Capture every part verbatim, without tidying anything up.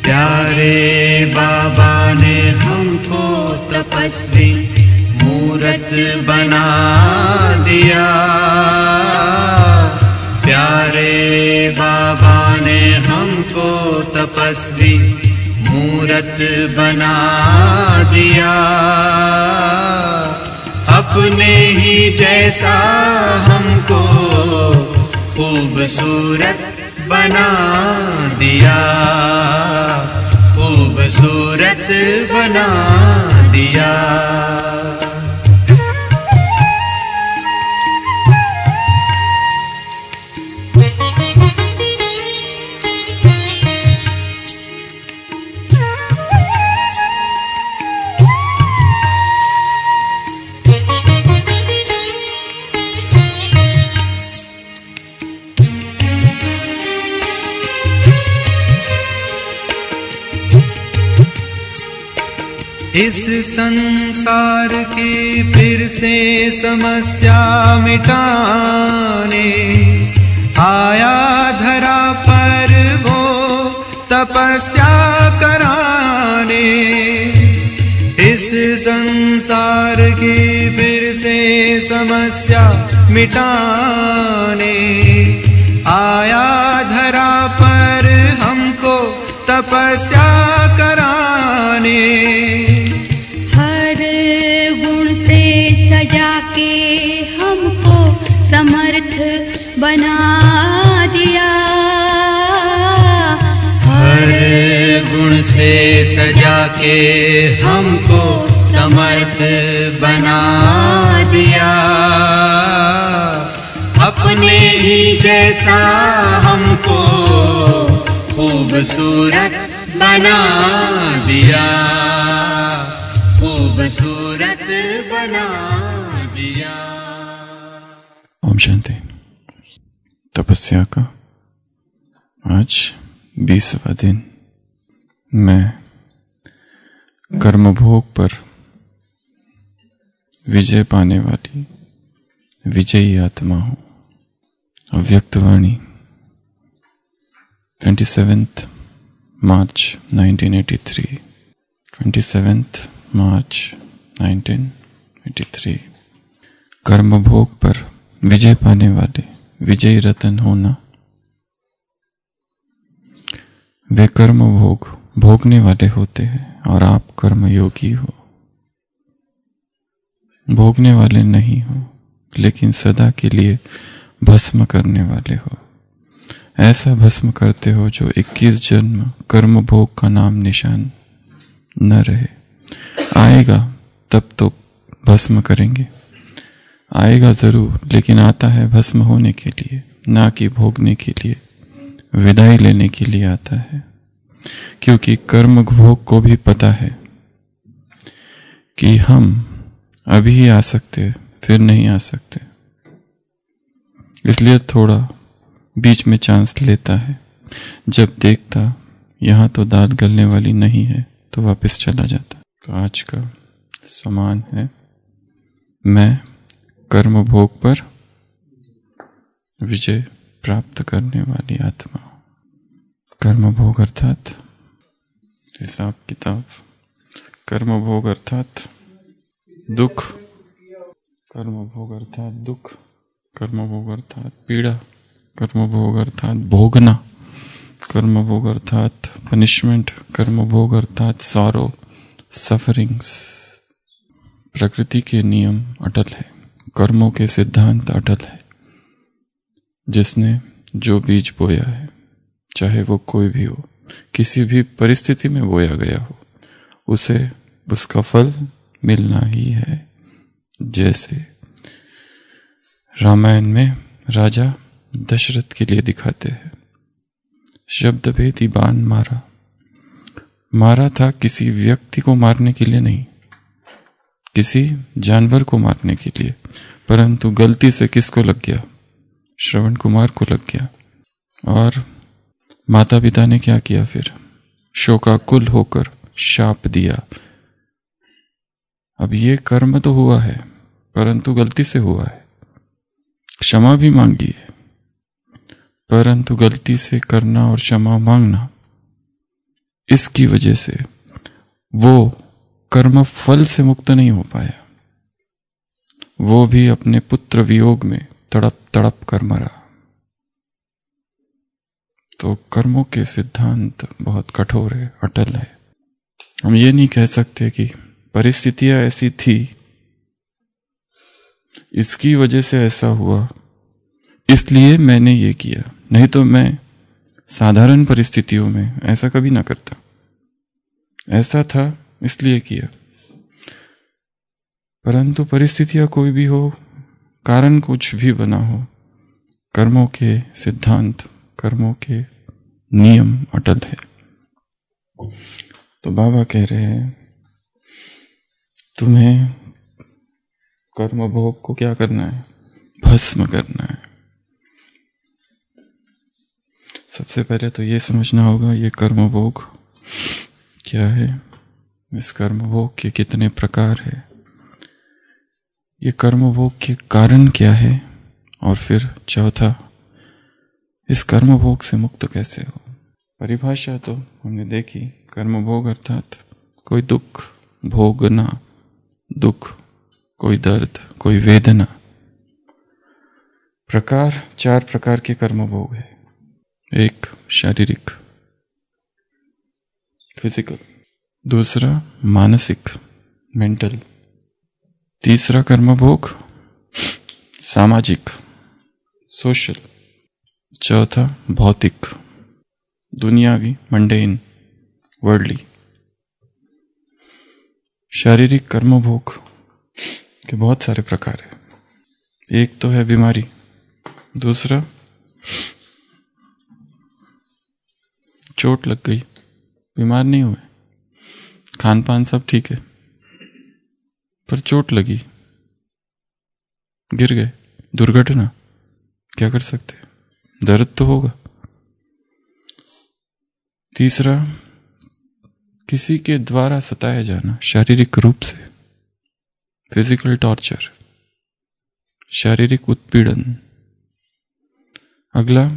प्यारे बाबा ने हमको तपस्वी मूरत बना दिया। प्यारे बाबा ने हमको तपस्वी मूरत बना दिया। अपने ही जैसा हमको खूबसूरत बना दिया, खूबसूरत बना दिया। इस संसार की फिर से समस्या मिटाने आया धरा पर वो तपस्या कराने। इस संसार की फिर से समस्या मिटाने आया धरा पर हमको तपस्या कराने। सजा के हमको समर्थ बना दिया। हर गुण से सजा के हमको समर्थ बना दिया। अपने ही जैसा हमको खूबसूरत बना दिया, खूबसूरत बना दिया। ओम शांति। तपस्या का आज बीसवां दिन। मैं कर्मभोग पर विजय पाने वाली विजयी आत्मा हूं। अव्यक्तवाणी सत्ताईस मार्च नाइनटीन एटी थ्री, सत्ताईस मार्च नाइनटीन एटी थ्री। कर्मभोग पर विजय पाने वाले विजयी रतन होना। वे कर्मभोग भोगने वाले होते हैं और आप कर्मयोगी हो। भोगने वाले नहीं हो, लेकिन सदा के लिए भस्म करने वाले हो। ऐसा भस्म करते हो जो इक्कीस जन्म कर्मभोग का नाम निशान न रहे। आएगा तब तो भस्म करेंगे, आएगा जरूर, लेकिन आता है भस्म होने के लिए, ना कि भोगने के लिए, विदाई लेने के लिए आता है। क्योंकि कर्म भोग को भी पता है कि हम अभी आ सकते फिर नहीं आ सकते, इसलिए थोड़ा बीच में चांस लेता है। जब देखता यहां तो दाल गलने वाली नहीं है तो वापस चला जाता। तो आज का समान है, मैं कर्म भोग पर विजय प्राप्त करने वाली आत्मा। कर्म भोग अर्थात हिसाब किताब, कर्म भोग अर्थात दुख, कर्म भोग अर्थात दुख, कर्म भोग अर्थात पीड़ा, कर्म भोग अर्थात भोगना, कर्म भोग अर्थात पनिशमेंट, कर्म भोग अर्थात सॉरो, सफरिंग्स। प्रकृति के नियम अटल है, कर्मों के सिद्धांत अटल है। जिसने जो बीज बोया है, चाहे वो कोई भी हो, किसी भी परिस्थिति में बोया गया हो, उसे उसका फल मिलना ही है। जैसे रामायण में राजा दशरथ के लिए दिखाते हैं, शब्द भेदी बाण मारा। मारा था किसी व्यक्ति को मारने के लिए नहीं, किसी जानवर को मारने के लिए, परंतु गलती से किसको लग गया? श्रवण कुमार को लग गया। और माता पिता ने क्या किया फिर? शोकाकुल होकर शाप दिया। अब ये कर्म तो हुआ है, परंतु गलती से हुआ है। क्षमा भी मांगी है, परंतु गलती से करना और क्षमा मांगना इसकी वजह से वो कर्म फल से मुक्त नहीं हो पाया, वो भी अपने पुत्र वियोग में तड़प तड़प कर मरा। तो कर्मों के सिद्धांत बहुत कठोर है, अटल है। हम ये नहीं कह सकते कि परिस्थितियां ऐसी थी, इसकी वजह से ऐसा हुआ, इसलिए मैंने ये किया, नहीं तो मैं साधारण परिस्थितियों में ऐसा कभी ना करता। ऐसा था इसलिए किया। परंतु परिस्थितियां कोई भी हो, कारण कुछ भी बना हो, कर्मों के सिद्धांत, कर्मों के नियम अटल है। तो बाबा कह रहे हैं तुम्हें कर्म भोग को क्या करना है? भस्म करना है। सबसे पहले तो ये समझना होगा ये कर्म भोग क्या है, इस कर्म भोग के कितने प्रकार है, ये कर्म भोग के कारण क्या है, और फिर चौथा इस कर्म भोग से मुक्त कैसे हो। परिभाषा तो हमने देखी, कर्म भोग अर्थात कोई दुख भोगना, दुख, कोई दर्द, कोई वेदना। प्रकार, चार प्रकार के कर्म भोग है। एक शारीरिक, फिजिकल, दूसरा मानसिक, मेंटल, तीसरा कर्म भोग सामाजिक, सोशल, चौथा भौतिक, दुनियावी, मंडेन, वर्ल्डली। शारीरिक कर्म भोग के बहुत सारे प्रकार है। एक तो है बीमारी, दूसरा चोट लग गई, बीमार नहीं हुए, खान पान सब ठीक है, पर चोट लगी, गिर गए, दुर्घटना, क्या कर सकते, दर्द तो होगा। तीसरा किसी के द्वारा सताया जाना, शारीरिक रूप से, फिजिकल टॉर्चर, शारीरिक उत्पीड़न। अगला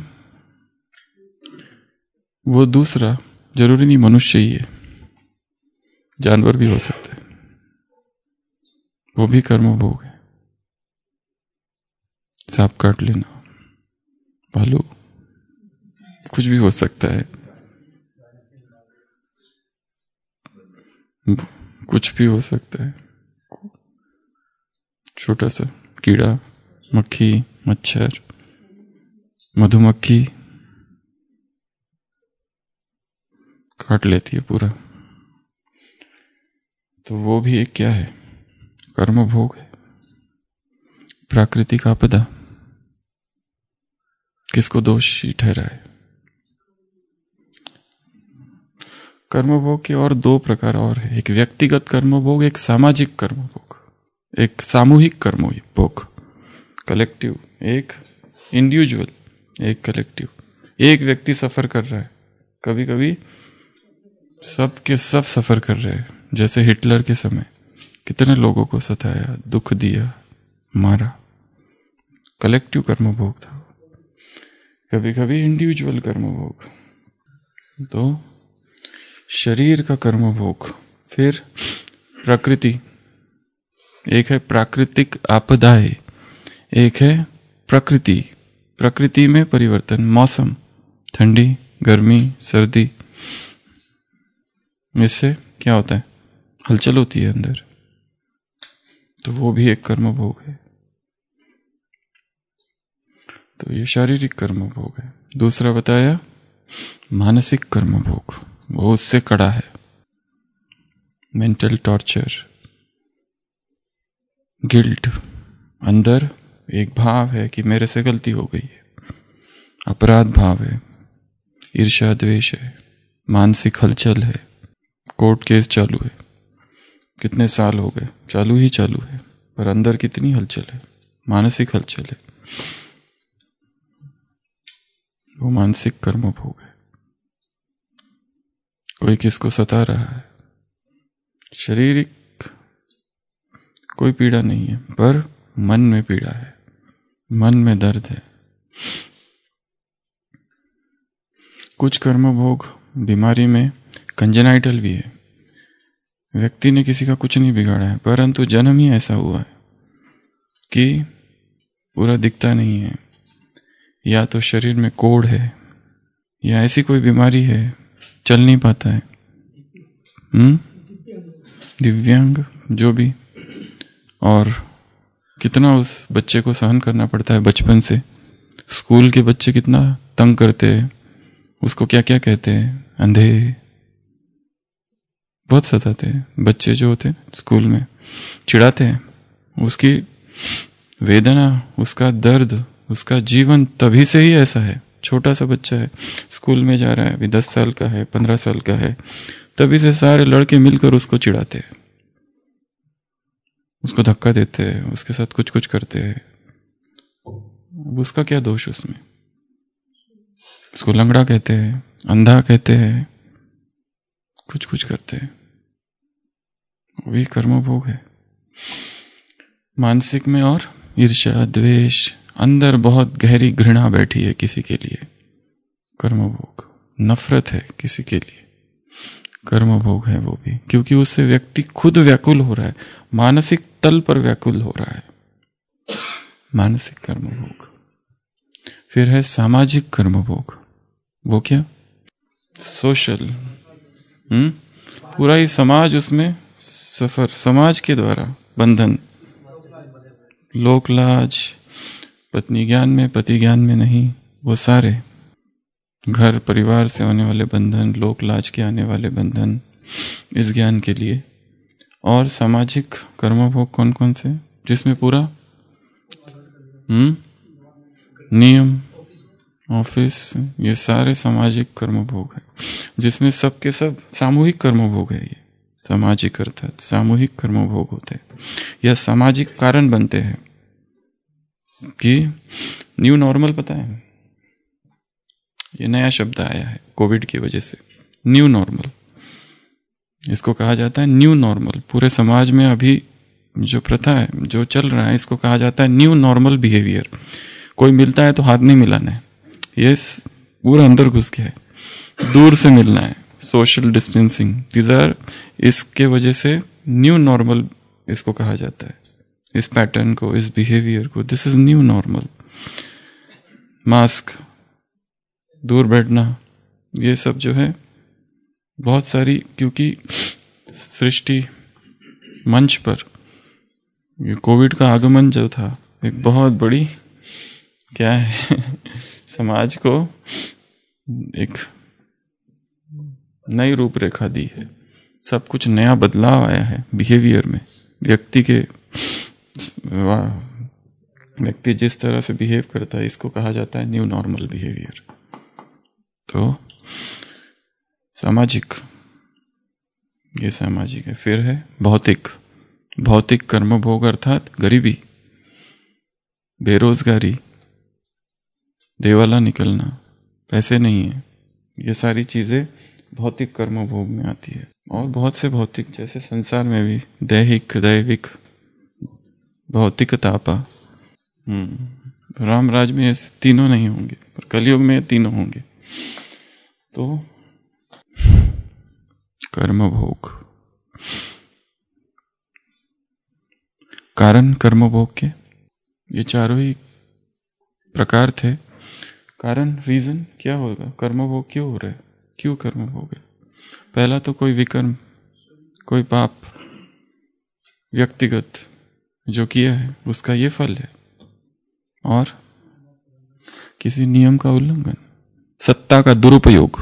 वो दूसरा जरूरी नहीं मनुष्य ही है, जानवर भी हो सकता है, वो भी कर्म भोग है। सांप काट लेना, भालू, कुछ भी हो सकता है, कुछ भी हो सकता है। छोटा सा कीड़ा, मक्खी, मच्छर, मधुमक्खी काट लेती है पूरा, तो वो भी एक क्या है, कर्म भोग है। प्राकृतिक आपदा, किसको दोषी ठहराए। कर्म भोग के और दो प्रकार और है, एक व्यक्तिगत कर्म भोग, एक सामाजिक कर्म भोग, एक सामूहिक कर्म भोग, कलेक्टिव, एक इंडिविजुअल, एक कलेक्टिव। एक व्यक्ति सफर कर रहा है, कभी कभी सब के सब सफर कर रहे हैं, जैसे हिटलर के समय कितने लोगों को सताया, दुख दिया, मारा, कलेक्टिव कर्म भोग था। कभी कभी इंडिविजुअल कर्म भोग, तो शरीर का कर्म भोग। फिर प्रकृति, एक है प्राकृतिक आपदाएं, एक है प्रकृति, प्रकृति में परिवर्तन, मौसम, ठंडी, गर्मी, सर्दी, इससे क्या होता है, हलचल होती है अंदर, तो वो भी एक कर्म भोग है। तो ये शारीरिक कर्म भोग है। दूसरा बताया मानसिक कर्म भोग, वो उससे कड़ा है, मेंटल टॉर्चर, गिल्ट, अंदर एक भाव है कि मेरे से गलती हो गई है, अपराध भाव है, ईर्ष्या द्वेष है, मानसिक हलचल है, कोर्ट केस चालू है, कितने साल हो गए, चालू ही चालू है, पर अंदर कितनी हलचल है, मानसिक हलचल है, वो मानसिक कर्म भोग है। कोई किसको सता रहा है, शारीरिक कोई पीड़ा नहीं है, पर मन में पीड़ा है, मन में दर्द है। कुछ कर्म भोग बीमारी में कंजेनाइटल भी है। व्यक्ति ने किसी का कुछ नहीं बिगाड़ा है, परंतु जन्म ही ऐसा हुआ है कि पूरा दिखता नहीं है, या तो शरीर में कोढ़ है, या ऐसी कोई बीमारी है, चल नहीं पाता है, हम्म दिव्यांग जो भी। और कितना उस बच्चे को सहन करना पड़ता है बचपन से। स्कूल के बच्चे कितना तंग करते हैं उसको, क्या क्या कहते हैं, अंधे, बहुत सताते हैं। बच्चे जो होते हैं स्कूल में चिढ़ाते हैं, उसकी वेदना, उसका दर्द, उसका जीवन तभी से ही ऐसा है। छोटा सा बच्चा है, स्कूल में जा रहा है, अभी दस साल का है, पंद्रह साल का है, तभी से सारे लड़के मिलकर उसको चिढ़ाते हैं, उसको धक्का देते हैं, उसके साथ कुछ कुछ करते हैं। उसका क्या दोष उसमें? उसको लंगड़ा कहते हैं, अंधा कहते हैं, कुछ कुछ करते हैं। वही कर्मभोग है। मानसिक में और ईर्ष्या, द्वेष, अंदर बहुत गहरी घृणा बैठी है किसी के लिए, कर्मभोग। नफरत है किसी के लिए, कर्मभोग है वो भी, क्योंकि उससे व्यक्ति खुद व्याकुल हो रहा है, मानसिक तल पर व्याकुल हो रहा है, मानसिक कर्मभोग। फिर है सामाजिक कर्मभोग। वो क्या? सोशल, हम्म पूरा ही समाज उसमें सफर, समाज के द्वारा बंधन, लोक लाज, पत्नी ज्ञान में, पति ज्ञान में नहीं, वो सारे घर परिवार से होने वाले बंधन, लोक लाज के आने वाले बंधन, इस ज्ञान के लिए। और सामाजिक कर्मभोग कौन कौन से? जिसमें पूरा हम्म नियम, ऑफिस, ये सारे सामाजिक कर्मभोग है, जिसमें सबके सब सामूहिक कर्मभोग है। ये सामाजिक अर्थात सामूहिक कर्मभोग होते हैं, या सामाजिक कारण बनते हैं। कि न्यू नॉर्मल पता है, ये नया शब्द आया है कोविड की वजह से, न्यू नॉर्मल। इसको कहा जाता है न्यू नॉर्मल। पूरे समाज में अभी जो प्रथा है, जो चल रहा है, इसको कहा जाता है न्यू नॉर्मल बिहेवियर। कोई मिलता है तो हाथ नहीं मिलाना है, ये पूरा अंदर घुस गया है, दूर से मिलना है, सोशल डिस्टेंसिंग, दीज आर, इसके वजह से न्यू नॉर्मल इसको कहा जाता है। इस पैटर्न को, इस बिहेवियर को, this is new normal. Mask, दूर बैठना, ये सब जो है बहुत सारी, क्योंकि सृष्टि मंच पर ये कोविड का आगमन जो था, एक बहुत बड़ी क्या है समाज को एक नई रूपरेखा दी है। सब कुछ नया बदलाव आया है बिहेवियर में, व्यक्ति के, व्यक्ति जिस तरह से बिहेव करता है, इसको कहा जाता है न्यू नॉर्मल बिहेवियर। तो सामाजिक, ये सामाजिक है। फिर है भौतिक। भौतिक कर्मभोग अर्थात गरीबी, बेरोजगारी, देवाला निकलना, पैसे नहीं है, ये सारी चीजें भौतिक कर्मभोग में आती है। और बहुत से भौतिक, जैसे संसार में भी दैहिक, दैविक, भौतिक तापा। हम्म राम राज में ऐसे तीनों नहीं होंगे, पर कलयुग में तीनों होंगे। तो कर्मभोग, कारण कर्मभोग के ये चारों ही प्रकार थे। कारण, रीजन क्या होगा, कर्मभोग क्यों हो रहा है, क्यों कर्मभोग है? पहला तो कोई विकर्म, कोई पाप व्यक्तिगत जो किया है उसका ये फल है। और किसी नियम का उल्लंघन, सत्ता का दुरुपयोग,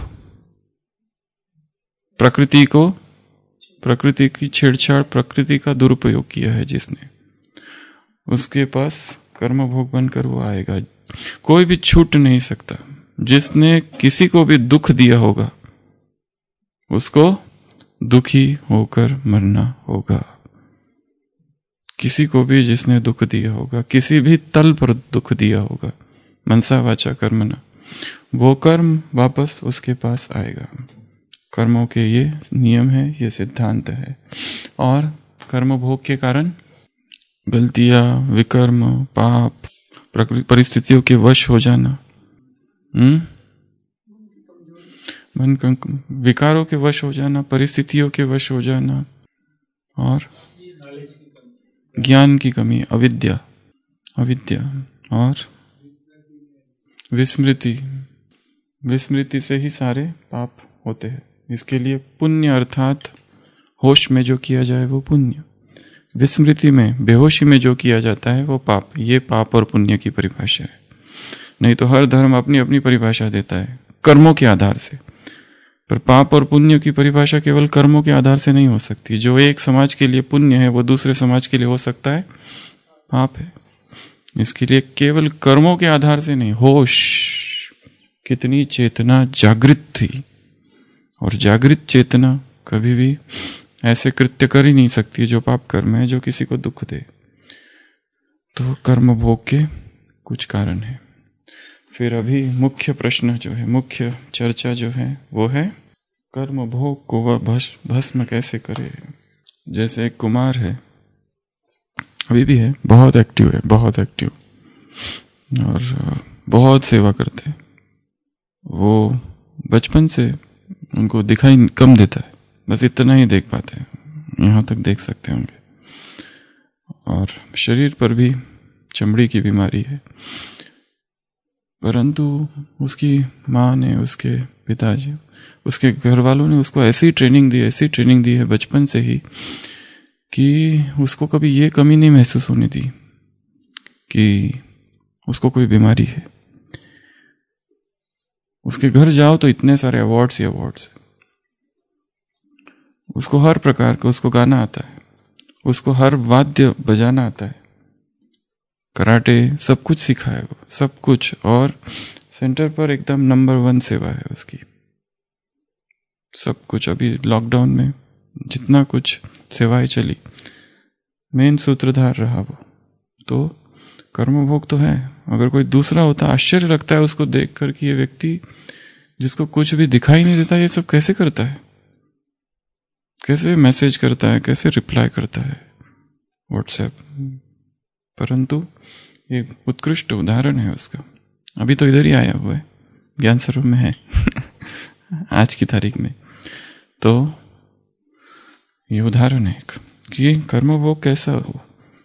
प्रकृति को, प्रकृति की छेड़छाड़, प्रकृति का दुरुपयोग किया है जिसने, उसके पास कर्मभोग बनकर वो आएगा। कोई भी छूट नहीं सकता। जिसने किसी को भी दुख दिया होगा उसको दुखी होकर मरना होगा। किसी को भी जिसने दुख दिया होगा, किसी भी तल पर दुख दिया होगा, मनसा वाचा कर्मणा, वो कर्म वापस उसके पास आएगा। कर्मों के ये नियम है, ये सिद्धांत है। और कर्म भोग के कारण गलतियां, विकर्म, पाप, प्रकृति परिस्थितियों के वश हो जाना, हम्म मन का विकारों के वश हो जाना, परिस्थितियों के वश हो जाना, और ज्ञान की कमी, अविद्या अविद्या और विस्मृति। विस्मृति से ही सारे पाप होते हैं। इसके लिए पुण्य अर्थात होश में जो किया जाए वो पुण्य, विस्मृति में बेहोशी में जो किया जाता है वो पाप। ये पाप और पुण्य की परिभाषा है। नहीं तो हर धर्म अपनी अपनी परिभाषा देता है कर्मों के आधार से, पर पाप और पुण्य की परिभाषा केवल कर्मों के आधार से नहीं हो सकती। जो एक समाज के लिए पुण्य है वो दूसरे समाज के लिए हो सकता है पाप है। इसके लिए केवल कर्मों के आधार से नहीं, होश, कितनी चेतना जागृत थी, और जागृत चेतना कभी भी ऐसे कृत्य कर ही नहीं सकती जो पाप कर्म है, जो किसी को दुख दे। तो कर्म भोग के कुछ कारण है। फिर अभी मुख्य प्रश्न जो है, मुख्य चर्चा जो है वो है कर्म भोग को वह भस्म कैसे करे। जैसे एक कुमार है, अभी भी है, बहुत एक्टिव है, बहुत एक्टिव, और बहुत सेवा करते हैं। वो बचपन से उनको दिखाई कम देता है, बस इतना ही देख पाते हैं, यहाँ तक देख सकते होंगे। और शरीर पर भी चमड़ी की बीमारी है, परंतु उसकी माँ ने, उसके पिताजी, उसके घर वालों ने उसको ऐसी ट्रेनिंग दी, ऐसी ट्रेनिंग दी है बचपन से ही कि उसको कभी ये कमी नहीं महसूस होने दी कि उसको कोई बीमारी है। उसके घर जाओ तो इतने सारे अवार्ड्स ही अवार्ड्स, उसको हर प्रकार का, उसको गाना आता है, उसको हर वाद्य बजाना आता है, कराटे, सब कुछ सीखा है वो, सब कुछ। और सेंटर पर एकदम नंबर वन सेवा है उसकी, सब कुछ। अभी लॉकडाउन में जितना कुछ सेवाएं चली, मेन सूत्रधार रहा वो। तो कर्मभोग तो है। अगर कोई दूसरा होता, आश्चर्य लगता है उसको देखकर कि ये व्यक्ति जिसको कुछ भी दिखाई नहीं देता, ये सब कैसे करता है, कैसे मैसेज करता है, कैसे रिप्लाई करता है व्हाट्सएप। परंतु एक उत्कृष्ट उदाहरण है उसका। अभी तो इधर ही आया हुआ है, ज्ञान सरोवर में है आज की तारीख में। तो ये उदाहरण है कि कर्मभोग कैसा हो,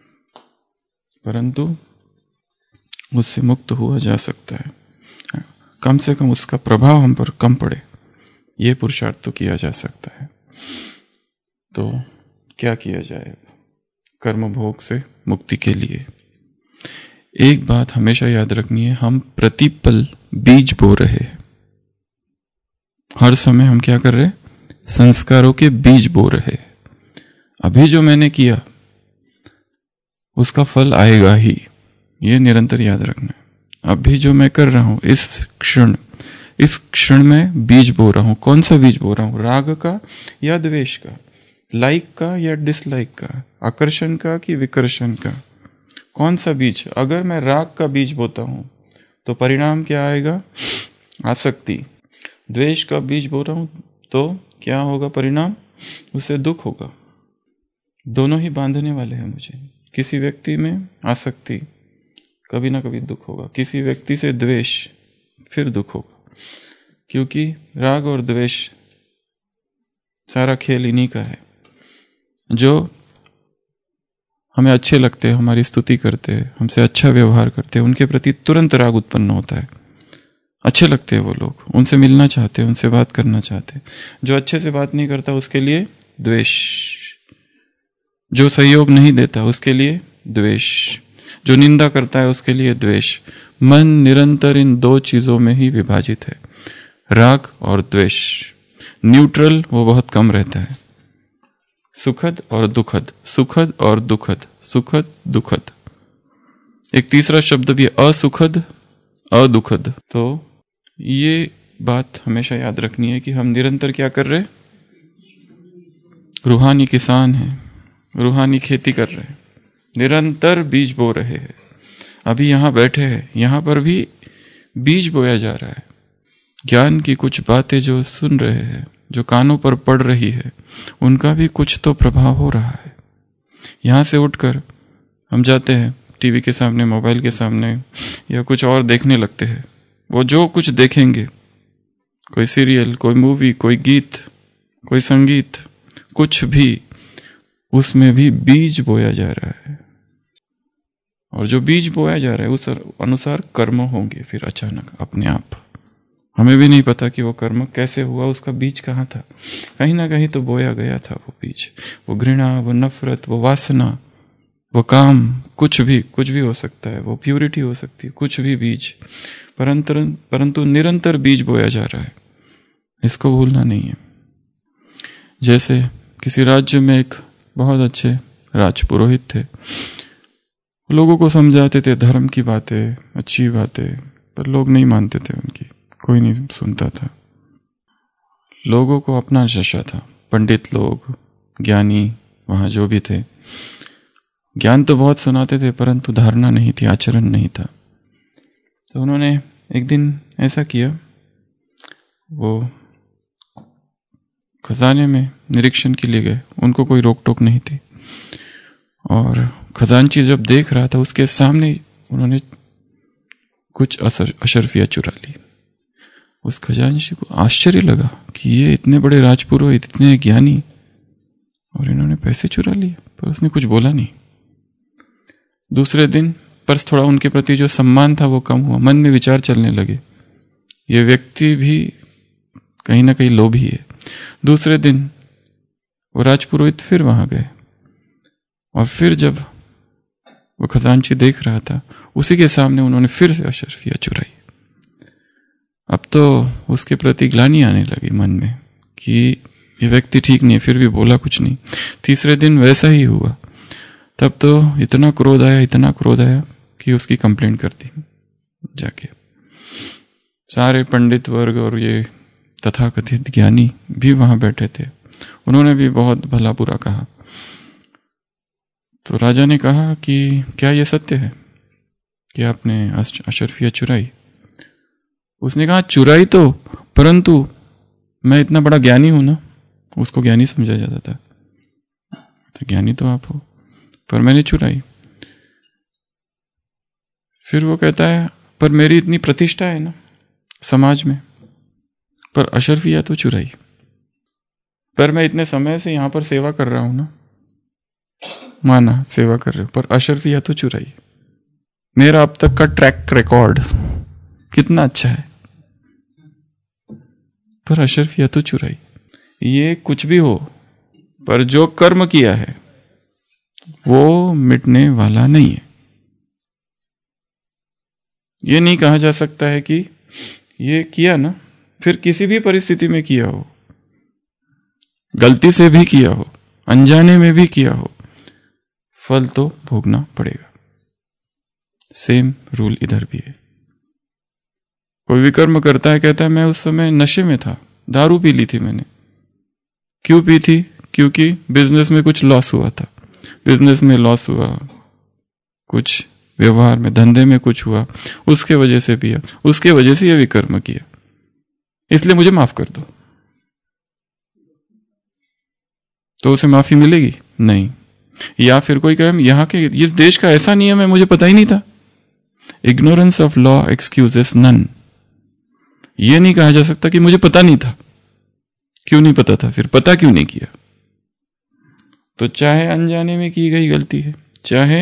परंतु उससे मुक्त हुआ जा सकता है। कम से कम उसका प्रभाव हम पर कम पड़े, ये पुरुषार्थ तो किया जा सकता है। तो क्या किया जाए कर्मभोग से मुक्ति के लिए? एक बात हमेशा याद रखनी है, हम प्रतिपल बीज बो रहे हैं। हर समय हम क्या कर रहे हैं? संस्कारों के बीज बो रहे हैं। अभी जो मैंने किया उसका फल आएगा ही, ये निरंतर याद रखना है। अभी जो मैं कर रहा हूं, इस क्षण इस क्षण में बीज बो रहा हूं। कौन सा बीज बो रहा हूं? राग का या द्वेष का, लाइक का या डिसलाइक का, आकर्षण का कि विकर्षण का? कौन सा बीज? अगर मैं राग का बीज बोता हूं तो परिणाम क्या आएगा? आसक्ति। द्वेष का बीज बो रहा हूं तो क्या होगा परिणाम? उससे दुख होगा। दोनों ही बांधने वाले हैं मुझे। किसी व्यक्ति में आसक्ति, कभी ना कभी दुख होगा। किसी व्यक्ति से द्वेष, फिर दुख होगा। क्योंकि राग और द्वेष सारा खेल इन्हीं का है। जो हमें अच्छे लगते हैं, हमारी स्तुति करते हैं, हमसे अच्छा व्यवहार करते हैं, उनके प्रति तुरंत राग उत्पन्न होता है। अच्छे लगते हैं वो लोग, उनसे मिलना चाहते हैं, उनसे बात करना चाहते हैं। जो अच्छे से बात नहीं करता उसके लिए द्वेष, जो सहयोग नहीं देता उसके लिए द्वेष, जो निंदा करता है उसके लिए द्वेष। मन निरंतर इन दो चीजों में ही विभाजित है, राग और द्वेष। न्यूट्रल वो बहुत कम रहता है। सुखद और दुखद, सुखद और दुखद, सुखद दुखद। एक तीसरा शब्द भी असुखद, अदुखद। तो ये बात हमेशा याद रखनी है कि हम निरंतर क्या कर रहे? रूहानी किसान हैं, रूहानी खेती कर रहे हैं, निरंतर बीज बो रहे हैं। अभी यहां बैठे हैं, यहां पर भी बीज बोया जा रहा है। ज्ञान की कुछ बातें जो सुन रहे हैं, जो कानों पर पड़ रही है, उनका भी कुछ तो प्रभाव हो रहा है। यहां से उठकर हम जाते हैं टीवी के सामने, मोबाइल के सामने, या कुछ और देखने लगते हैं। वो जो कुछ देखेंगे कोई सीरियल, कोई मूवी, कोई गीत, कोई संगीत, कुछ भी, उसमें भी बीज बोया जा रहा है। और जो बीज बोया जा रहा है उस अनुसार कर्म होंगे फिर अचानक अपने आप। हमें भी नहीं पता कि वो कर्म कैसे हुआ, उसका बीज कहाँ था। कहीं ना कहीं तो बोया गया था वो बीज। वो घृणा, वो नफरत, वो वासना, वो काम, कुछ भी कुछ भी हो सकता है, वो प्यूरिटी हो सकती है, कुछ भी बीज, परंतु परंतु निरंतर बीज बोया जा रहा है, इसको भूलना नहीं है। जैसे किसी राज्य में एक बहुत अच्छे राजपुरोहित थे, लोगों को समझाते थे धर्म की बातें, अच्छी बातें, पर लोग नहीं मानते थे उनकी, कोई नहीं सुनता था। लोगों को अपना नशा था। पंडित लोग, ज्ञानी वहाँ जो भी थे, ज्ञान तो बहुत सुनाते थे परंतु धारणा नहीं थी, आचरण नहीं था। तो उन्होंने एक दिन ऐसा किया, वो खजाने में निरीक्षण के लिए गए, उनको कोई रोक टोक नहीं थी। और खजानची जब देख रहा था उसके सामने उन्होंने कुछ अशर्फियाँ चुरा ली। उस खजानची को आश्चर्य लगा कि ये इतने बड़े राजपुरोहित, इतने ज्ञानी, और इन्होंने पैसे चुरा लिए, पर उसने कुछ बोला नहीं। दूसरे दिन पर थोड़ा उनके प्रति जो सम्मान था वो कम हुआ, मन में विचार चलने लगे ये व्यक्ति भी कहीं ना कहीं लोभी है। दूसरे दिन वो राजपुरोहित फिर वहां गए और फिर जब वो खजानची देख रहा था उसी के सामने उन्होंने फिर से अशर्फियाँ चुराई। अब तो उसके प्रति ग्लानि आने लगी मन में कि ये व्यक्ति ठीक नहीं है, फिर भी बोला कुछ नहीं। तीसरे दिन वैसा ही हुआ। तब तो इतना क्रोध आया, इतना क्रोध आया कि उसकी कंप्लेंट कर दी जाके। सारे पंडित वर्ग और ये तथाकथित ज्ञानी भी वहां बैठे थे, उन्होंने भी बहुत भला बुरा कहा। तो राजा ने कहा कि क्या ये सत्य है कि आपने अशर्फिया चुराई? उसने कहा चुराई तो, परंतु मैं इतना बड़ा ज्ञानी हूं ना, उसको ज्ञानी समझा जाता था, तो ज्ञानी तो आप हो, पर मैंने चुराई। फिर वो कहता है पर मेरी इतनी प्रतिष्ठा है ना समाज में, पर अशर्फिया तो चुराई। पर मैं इतने समय से यहां पर सेवा कर रहा हूं ना, माना सेवा कर रहे हो, पर अशर्फिया तो चुराई। मेरा अब तक का ट्रैक रिकॉर्ड कितना अच्छा है, पर अशर्फिया तो चुराई। ये कुछ भी हो, पर जो कर्म किया है वो मिटने वाला नहीं है। ये नहीं कहा जा सकता है कि ये किया ना, फिर किसी भी परिस्थिति में किया हो, गलती से भी किया हो, अनजाने में भी किया हो, फल तो भोगना पड़ेगा। सेम रूल इधर भी है। कोई भी कर्म करता है, कहता है मैं उस समय नशे में था, दारू पी ली थी मैंने। क्यों पी थी? क्योंकि बिजनेस में कुछ लॉस हुआ था, बिजनेस में लॉस हुआ, कुछ व्यवहार में, धंधे में कुछ हुआ, उसके वजह से पिया, उसके वजह से यह विकर्म किया, इसलिए मुझे माफ कर दो। तो उसे माफी मिलेगी? नहीं। या फिर कोई कहे यहां के इस देश का ऐसा नियम है, मुझे पता ही नहीं था। Ignorance of law excuses none. यह नहीं कहा जा सकता कि मुझे पता नहीं था। क्यों नहीं पता था? फिर पता क्यों नहीं किया? तो चाहे अनजाने में की गई गलती है, चाहे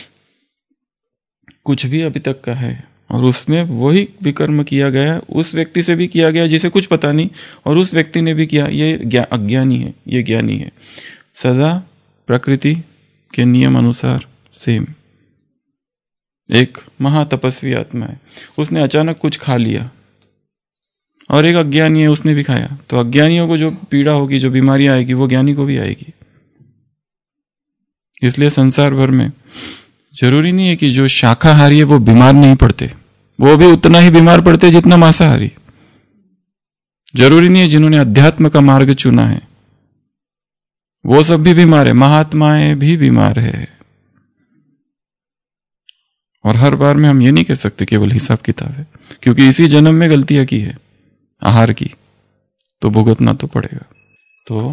कुछ भी अभी तक का है, और उसमें वही विकर्म किया गया, उस व्यक्ति से भी किया गया जिसे कुछ पता नहीं, और उस व्यक्ति ने भी किया, ये अज्ञानी है, ये ज्ञानी है। सजा प्रकृति के नियम अनुसार सेम। एक महातपस्वी आत्मा है, उसने अचानक कुछ खा लिया, और एक अज्ञानी है, उसने भी खाया। तो अज्ञानियों को जो पीड़ा होगी, जो बीमारियां आएगी, वो ज्ञानी को भी आएगी। इसलिए संसार भर में जरूरी नहीं है कि जो शाकाहारी है वो बीमार नहीं पड़ते, वो भी उतना ही बीमार पड़ते जितना मांसाहारी। जरूरी नहीं है जिन्होंने अध्यात्म का मार्ग चुना है वो सब भी बीमार है, महात्माएं भी बीमार है। और हर बार में हम ये नहीं कह सकते केवल हिसाब किताब है, क्योंकि इसी जन्म में गलतियां की है आहार की, तो भुगतना तो पड़ेगा। तो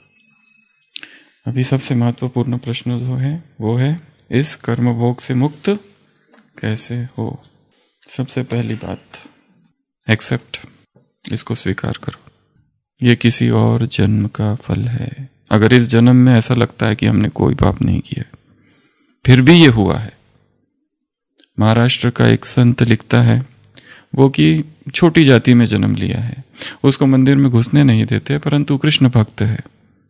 अभी सबसे महत्वपूर्ण प्रश्न जो है वो है इस कर्म भोग से मुक्त कैसे हो। सबसे पहली बात, एक्सेप्ट, इसको स्वीकार करो, ये किसी और जन्म का फल है। अगर इस जन्म में ऐसा लगता है कि हमने कोई पाप नहीं किया, फिर भी ये हुआ है। महाराष्ट्र का एक संत लिखता है वो कि छोटी जाति में जन्म लिया है, उसको मंदिर में घुसने नहीं देते, परंतु कृष्ण भक्त है।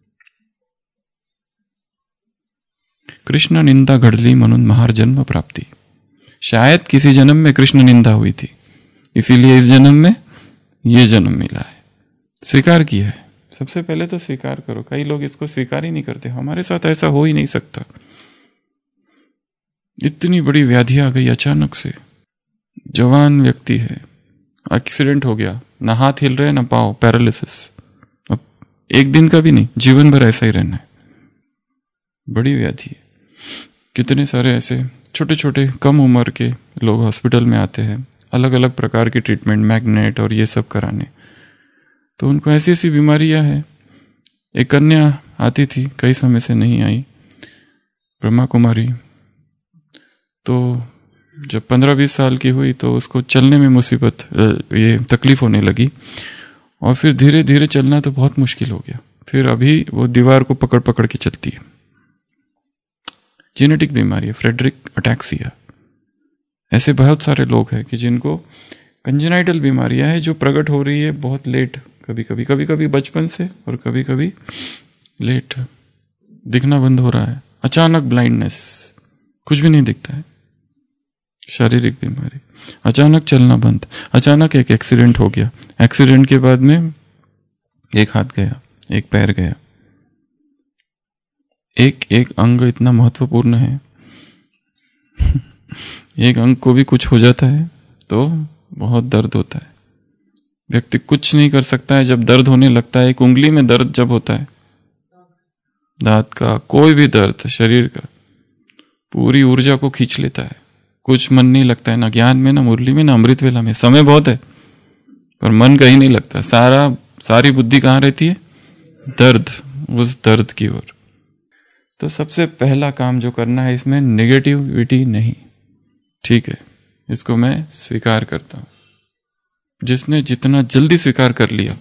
कृष्ण निंदा घडली म्हणून महार जन्म प्राप्ति। शायद किसी जन्म में कृष्ण निंदा हुई थी, इसीलिए इस जन्म में ये जन्म मिला है। स्वीकार किया है। सबसे पहले तो स्वीकार करो। कई लोग इसको स्वीकार ही नहीं करते। हमारे साथ ऐसा हो ही नहीं सकता। इतनी बड़ी व्याधि आ गई अचानक से, जवान व्यक्ति है, एक्सीडेंट हो गया, ना हाथ हिल रहे ना पाँव, पैरालिसिस। अब एक दिन का भी नहीं, जीवन भर ऐसा ही रहना है। बड़ी व्याधि है। कितने सारे ऐसे छोटे छोटे कम उम्र के लोग हॉस्पिटल में आते हैं, अलग अलग प्रकार की ट्रीटमेंट, मैग्नेट और ये सब कराने। तो उनको ऐसी ऐसी बीमारियां हैं। एक कन्या आती थी, कई समय से नहीं आई, ब्रह्मा कुमारी। तो जब पंद्रह बीस साल की हुई तो उसको चलने में मुसीबत, ये तकलीफ होने लगी, और फिर धीरे धीरे चलना तो बहुत मुश्किल हो गया। फिर अभी वो दीवार को पकड़ पकड़ के चलती है। जेनेटिक बीमारी है, फ्रेडरिक अटैक्सिया। ऐसे बहुत सारे लोग हैं कि जिनको कंजेनाइटल बीमारियां है जो प्रकट हो रही है बहुत लेट, कभी कभी कभी कभी बचपन से और कभी कभी लेट। दिखना बंद हो रहा है, अचानक ब्लाइंडनेस, कुछ भी नहीं दिखता है। शारीरिक बीमारी, अचानक चलना बंद, अचानक एक एक्सीडेंट हो गया, एक्सीडेंट के बाद में एक हाथ गया, एक पैर गया। एक एक अंग इतना महत्वपूर्ण है। एक अंग को भी कुछ हो जाता है तो बहुत दर्द होता है। व्यक्ति कुछ नहीं कर सकता है जब दर्द होने लगता है। एक उंगली में दर्द जब होता है, दांत का, कोई भी दर्द शरीर का, पूरी ऊर्जा को खींच लेता है। कुछ मन नहीं लगता है, ना ज्ञान में, ना मुरली में, ना अमृत वेला में। समय बहुत है पर मन कहीं नहीं लगता। सारा सारी बुद्धि कहाँ रहती है? दर्द, उस दर्द की ओर। तो सबसे पहला काम जो करना है, इसमें नेगेटिविटी नहीं। ठीक है, इसको मैं स्वीकार करता हूं। जिसने जितना जल्दी स्वीकार कर लिया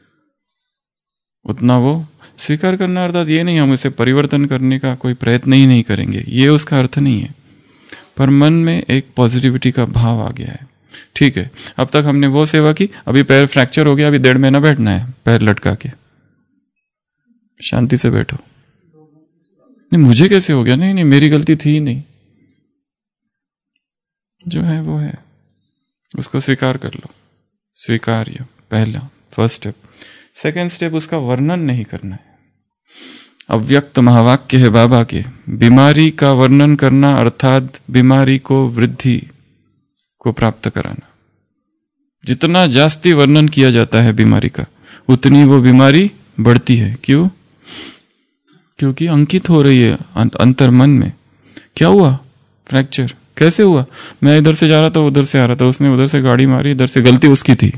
उतना वो स्वीकार करना, अर्थात ये नहीं हम इसे परिवर्तन करने का कोई प्रयत्न ही नहीं करेंगे, ये उसका अर्थ नहीं है। पर मन में एक पॉजिटिविटी का भाव आ गया है। ठीक है, अब तक हमने वो सेवा की, अभी पैर फ्रैक्चर हो गया, अभी डेढ़ महीना बैठना है पैर लटका के, शांति से बैठो। नहीं मुझे कैसे हो गया, नहीं नहीं मेरी गलती थी ही नहीं, जो है वो है, उसको स्वीकार कर लो। स्वीकार्य पहला फर्स्ट स्टेप। सेकेंड स्टेप, उसका वर्णन नहीं करना है। अव्यक्त महावाक्य है बाबा के, बीमारी का वर्णन करना अर्थात बीमारी को वृद्धि को प्राप्त कराना। जितना जास्ती वर्णन किया जाता है बीमारी का, उतनी वो बीमारी बढ़ती है। क्यों? क्योंकि अंकित हो रही है अंतर मन में। क्या हुआ? फ्रैक्चर। कैसे हुआ? मैं इधर से जा रहा था, उधर से आ रहा था, उसने उधर से गाड़ी मारी, इधर से गलती उसकी थी।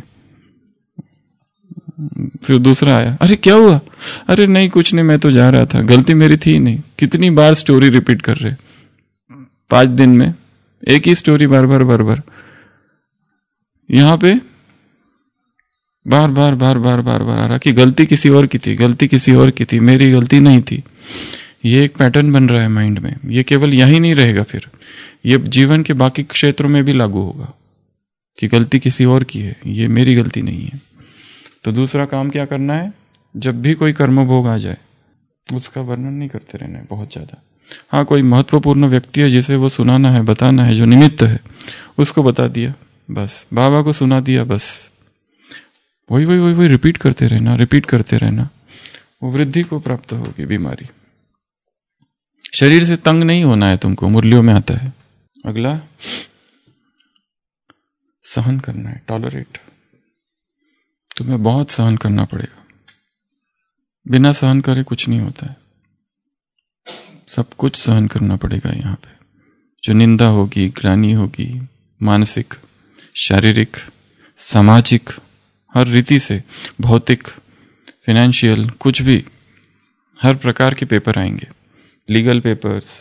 फिर दूसरा आया, अरे क्या हुआ? अरे नहीं कुछ नहीं, मैं तो जा रहा था, गलती मेरी थी नहीं। कितनी बार स्टोरी रिपीट कर रहे, पांच दिन में एक ही स्टोरी बार बार बार बार। यहां पे बार बार बार बार बार बार आ रहा कि गलती किसी और की थी, गलती किसी और की थी, मेरी गलती नहीं थी। ये एक पैटर्न बन रहा है माइंड में। ये केवल यही नहीं रहेगा, फिर ये जीवन के बाकी क्षेत्रों में भी लागू होगा कि गलती किसी और की है, ये मेरी गलती नहीं है। तो दूसरा काम क्या करना है? जब भी कोई कर्मभोग आ जाए उसका वर्णन नहीं करते रहना है बहुत ज्यादा। हाँ, कोई महत्वपूर्ण व्यक्ति है जिसे वो सुनाना है, बताना है, जो निमित्त है, उसको बता दिया बस, बाबा को सुना दिया बस। वही वही वही वही रिपीट करते रहना, रिपीट करते रहना, वो वृद्धि को प्राप्त होगी बीमारी। शरीर से तंग नहीं होना है तुमको, मुरलियों में आता है। अगला, सहन करना है, टॉलरेट। तुम्हें बहुत सहन करना पड़ेगा। बिना सहन करे कुछ नहीं होता है, सब कुछ सहन करना पड़ेगा। यहाँ पे जो निंदा होगी, ग्लानि होगी, मानसिक, शारीरिक, सामाजिक, हर रीति से, भौतिक, फाइनेंशियल, कुछ भी, हर प्रकार के पेपर आएंगे। लीगल पेपर्स,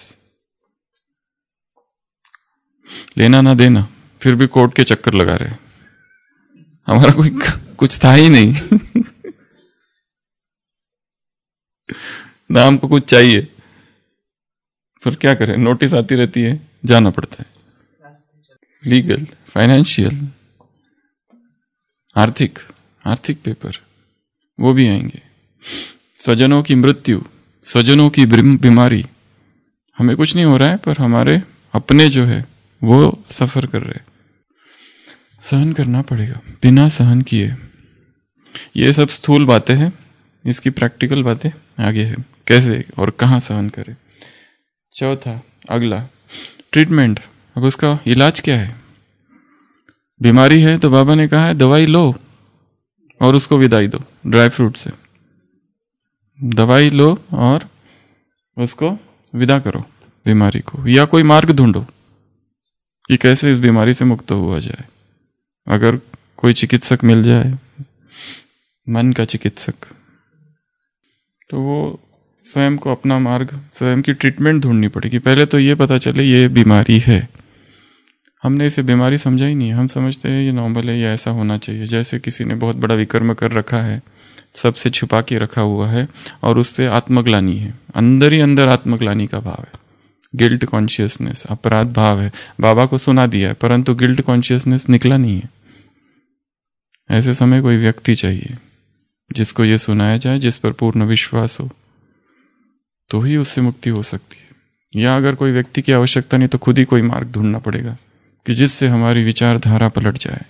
लेना ना देना, फिर भी कोर्ट के चक्कर लगा रहे। हमारा कोई कुछ था ही नहीं। ना हमको कुछ चाहिए, फिर क्या करें, नोटिस आती रहती है, जाना पड़ता है। लीगल, फाइनेंशियल, आर्थिक आर्थिक पेपर वो भी आएंगे। स्वजनों की मृत्यु, स्वजनों की बीमारी, हमें कुछ नहीं हो रहा है पर हमारे अपने जो है वो सफर कर रहे, सहन करना पड़ेगा बिना सहन किए। ये सब स्थूल बातें हैं, इसकी प्रैक्टिकल बातें आगे है, कैसे और कहाँ सहन करें। चौथा, अगला ट्रीटमेंट। अब उसका इलाज क्या है? बीमारी है तो बाबा ने कहा है दवाई लो और उसको विदाई दो, ड्राई फ्रूट से दवाई लो और उसको विदा करो बीमारी को, या कोई मार्ग ढूंढो कि कैसे इस बीमारी से मुक्त हुआ जाए। अगर कोई चिकित्सक मिल जाए, मन का चिकित्सक, तो वो स्वयं को अपना मार्ग, स्वयं की ट्रीटमेंट ढूंढनी पड़ेगी। पहले तो ये पता चले ये बीमारी है। हमने इसे बीमारी समझा ही नहीं, हम समझते हैं ये नॉर्मल है, ये ऐसा होना चाहिए। जैसे किसी ने बहुत बड़ा विकर्म कर रखा है, सबसे छुपा के रखा हुआ है और उससे आत्मग्लानी है, अंदर ही अंदर आत्मग्लानी का भाव है, गिल्ट कॉन्शियसनेस, अपराध भाव है। बाबा को सुना दिया है परंतु गिल्ट कॉन्शियसनेस निकला नहीं है। ऐसे समय कोई व्यक्ति चाहिए जिसको ये सुनाया जाए, जिस पर पूर्ण विश्वास हो, तो ही उससे मुक्ति हो सकती है। या अगर कोई व्यक्ति की आवश्यकता नहीं तो खुद ही कोई मार्ग ढूंढना पड़ेगा कि जिससे हमारी विचारधारा पलट जाए।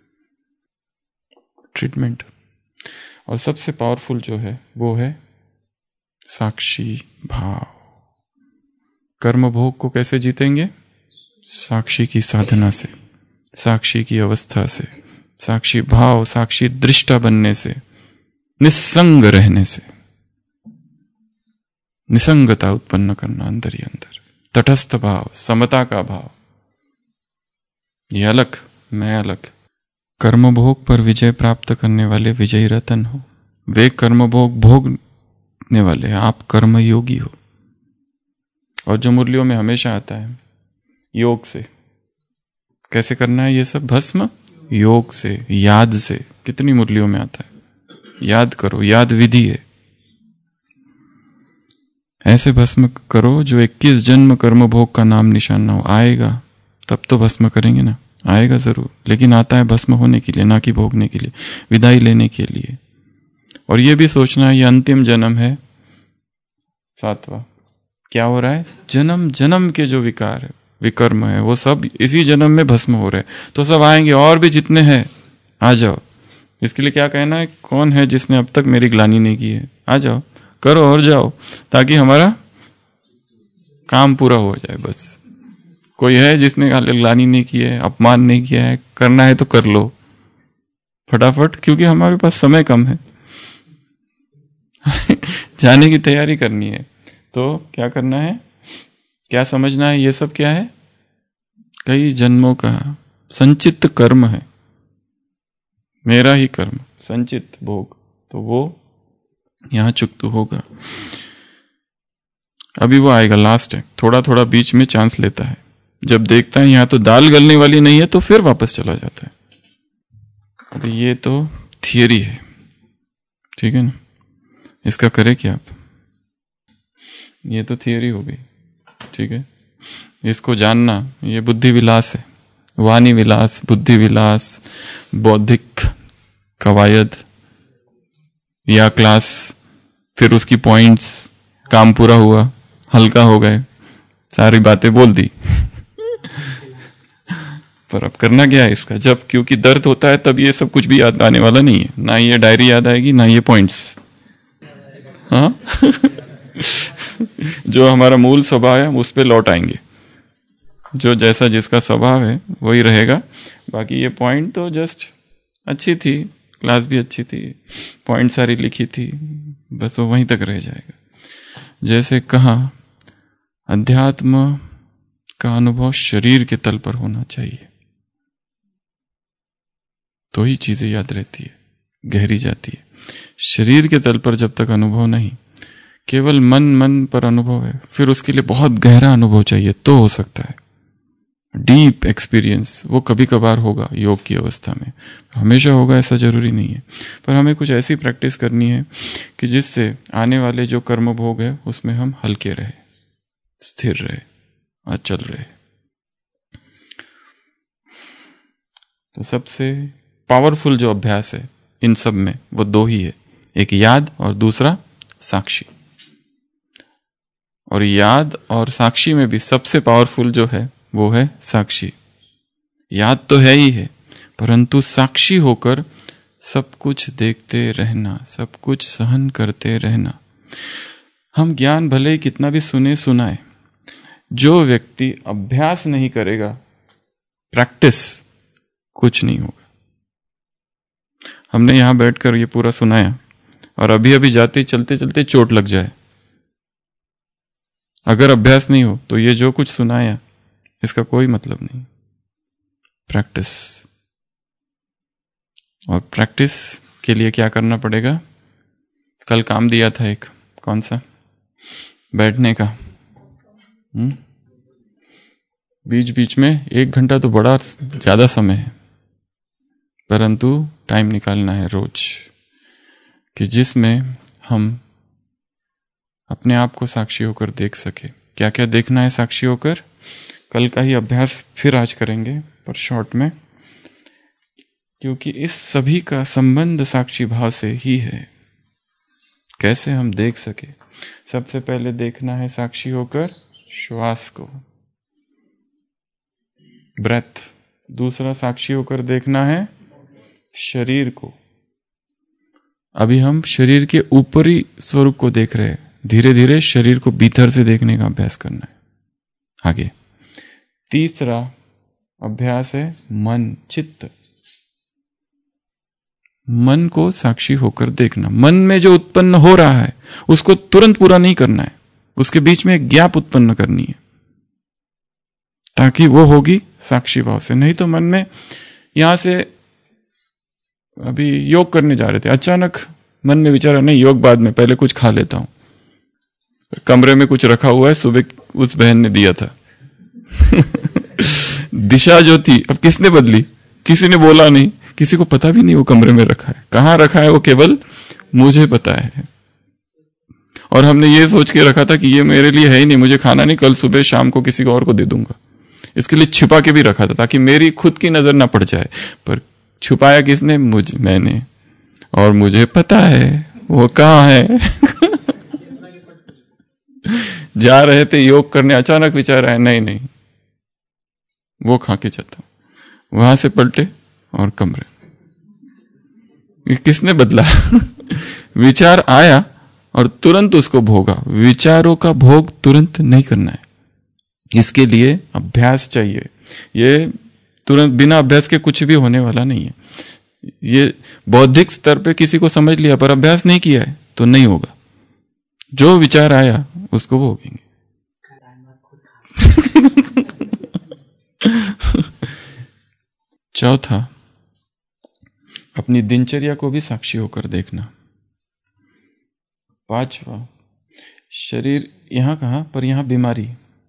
ट्रीटमेंट। और सबसे पावरफुल जो है वो है साक्षी भाव। कर्म भोग को कैसे जीतेंगे? साक्षी की साधना से, साक्षी की अवस्था से, साक्षी भाव, साक्षी दृष्टा बनने से, निस्संग रहने से, निसंगता उत्पन्न करना अंदर ही अंदर, तटस्थ भाव, समता का भाव। ये अलग, मैं अलग। कर्मभोग पर विजय प्राप्त करने वाले विजयी रतन हो। वे कर्मभोग भोगने वाले, आप कर्मयोगी हो। और जो मुरलियों में हमेशा आता है, योग से कैसे करना है ये सब, भस्म योग से, याद से। कितनी मुरलियों में आता है, याद करो, याद विधि है। ऐसे भस्म करो जो इक्कीस जन्म कर्म भोग का नाम निशान ना हो। आएगा तब तो भस्म करेंगे ना, आएगा जरूर, लेकिन आता है भस्म होने के लिए, ना कि भोगने के लिए, विदाई लेने के लिए। और ये भी सोचना है ये अंतिम जन्म है। सातवां क्या हो रहा है, जन्म जन्म के जो विकार है, विकर्म है, वो सब इसी जन्म में भस्म हो रहे हैं। तो सब आएंगे, और भी जितने हैं आ जाओ। इसके लिए क्या कहना है, कौन है जिसने अब तक मेरी ग्लानि नहीं की है, आ जाओ, करो और जाओ, ताकि हमारा काम पूरा हो जाए। बस कोई है जिसने ग्लानि नहीं की है, अपमान नहीं किया है, करना है तो कर लो फटाफट, क्योंकि हमारे पास समय कम है। जाने की तैयारी करनी है, तो क्या करना है, क्या समझना है, ये सब क्या है, कई जन्मों का संचित कर्म है, मेरा ही कर्म, संचित भोग, तो वो यहां चुकता होगा। अभी वो आएगा, लास्ट है, थोड़ा थोड़ा बीच में चांस लेता है। जब देखता है यहां तो दाल गलने वाली नहीं है तो फिर वापस चला जाता है। तो ये तो थियरी है, ठीक है ना, इसका करे क्या आप, ये तो थियरी हो गई, ठीक है। इसको जानना ये बुद्धि विलास है, वाणी विलास, बुद्धि विलास, बौद्धिक कवायद या क्लास, फिर उसकी पॉइंट्स, काम पूरा हुआ, हल्का हो गए, सारी बातें बोल दी। पर अब करना क्या है इसका, जब क्योंकि दर्द होता है तब ये सब कुछ भी याद आने वाला नहीं है, ना ये डायरी याद आएगी, ना ये पॉइंट्स। हाँ जो हमारा मूल स्वभाव है उस पे लौट आएंगे, जो जैसा जिसका स्वभाव है वही रहेगा। बाकी ये पॉइंट तो जस्ट अच्छी थी, क्लास भी अच्छी थी, पॉइंट सारी लिखी थी, बस वो वहीं तक रह जाएगा। जैसे कहा, अध्यात्म का अनुभव शरीर के तल पर होना चाहिए, तो ही चीजें याद रहती है, गहरी जाती है। शरीर के तल पर जब तक अनुभव नहीं, केवल मन मन पर अनुभव है, फिर उसके लिए बहुत गहरा अनुभव चाहिए तो हो सकता है। डीप एक्सपीरियंस वो कभी कभार होगा योग की अवस्था में, हमेशा होगा ऐसा जरूरी नहीं है। पर हमें कुछ ऐसी प्रैक्टिस करनी है कि जिससे आने वाले जो कर्म भोग है उसमें हम हल्के रहे, स्थिर रहे, अचल रहे। तो सबसे पावरफुल जो अभ्यास है इन सब में वो दो ही है, एक याद और दूसरा साक्षी। और याद और साक्षी में भी सबसे पावरफुल जो है वो है साक्षी। याद तो है ही है, परंतु साक्षी होकर सब कुछ देखते रहना, सब कुछ सहन करते रहना। हम ज्ञान भले ही कितना भी सुने सुनाए, जो व्यक्ति अभ्यास नहीं करेगा, प्रैक्टिस, कुछ नहीं होगा। हमने यहां बैठकर ये पूरा सुनाया और अभी अभी जाते चलते चलते चोट लग जाए, अगर अभ्यास नहीं हो तो ये जो कुछ सुनाया इसका कोई मतलब नहीं। प्रैक्टिस, और प्रैक्टिस के लिए क्या करना पड़ेगा? कल काम दिया था एक, कौन सा? बैठने का। हुँ? बीच बीच में एक घंटा तो बड़ा ज्यादा समय है, परंतु टाइम निकालना है रोज, कि जिसमें हम अपने आप को साक्षी होकर देख सके। क्या क्या देखना है साक्षी होकर? कल का ही अभ्यास फिर आज करेंगे, पर शॉर्ट में, क्योंकि इस सभी का संबंध साक्षी भाव से ही है। कैसे हम देख सके? सबसे पहले देखना है साक्षी होकर श्वास को, ब्रेथ। दूसरा साक्षी होकर देखना है शरीर को। अभी हम शरीर के ऊपरी स्वरूप को देख रहे हैं, धीरे धीरे शरीर को भीतर से देखने का अभ्यास करना है। आगे तीसरा अभ्यास है मन, चित्त। मन को साक्षी होकर देखना। मन में जो उत्पन्न हो रहा है उसको तुरंत पूरा नहीं करना है, उसके बीच में एक गैप उत्पन्न करनी है, ताकि वो होगी साक्षी भाव से। नहीं तो मन में, यहां से अभी योग करने जा रहे थे, अचानक मन में विचारा नहीं योग बाद में, पहले कुछ खा लेता हूं। कमरे में कुछ रखा हुआ है, सुबह उस बहन ने दिया था। दिशा जो थी अब किसने बदली? किसी ने बोला नहीं, किसी को पता भी नहीं वो कमरे में रखा है, कहां रखा है वो केवल मुझे पता है। और हमने ये सोच के रखा था कि ये मेरे लिए है ही नहीं, मुझे खाना नहीं, कल सुबह शाम को किसी को और को दे दूंगा। इसके लिए छिपा के भी रखा था ताकि मेरी खुद की नजर ना पड़ जाए। पर छुपाया किसने? मुझ मैंने। और मुझे पता है वो कहां है। जा रहे थे योग करने, अचानक विचार आया नहीं नहीं वो खा के जाता हूं। वहां से पलटे और कमरे। किसने बदला? विचार आया और तुरंत उसको भोगा। विचारों का भोग तुरंत नहीं करना है, इसके लिए अभ्यास चाहिए। ये तुरंत बिना अभ्यास के कुछ भी होने वाला नहीं है। ये बौद्धिक स्तर पे किसी को समझ लिया पर अभ्यास नहीं किया है तो नहीं होगा। जो विचार आया उसको भोगेंगे। चौथा, अपनी दिनचर्या को भी साक्षी होकर देखना। पांचवा, शरीर यहां कहां पर यहां बीमारी।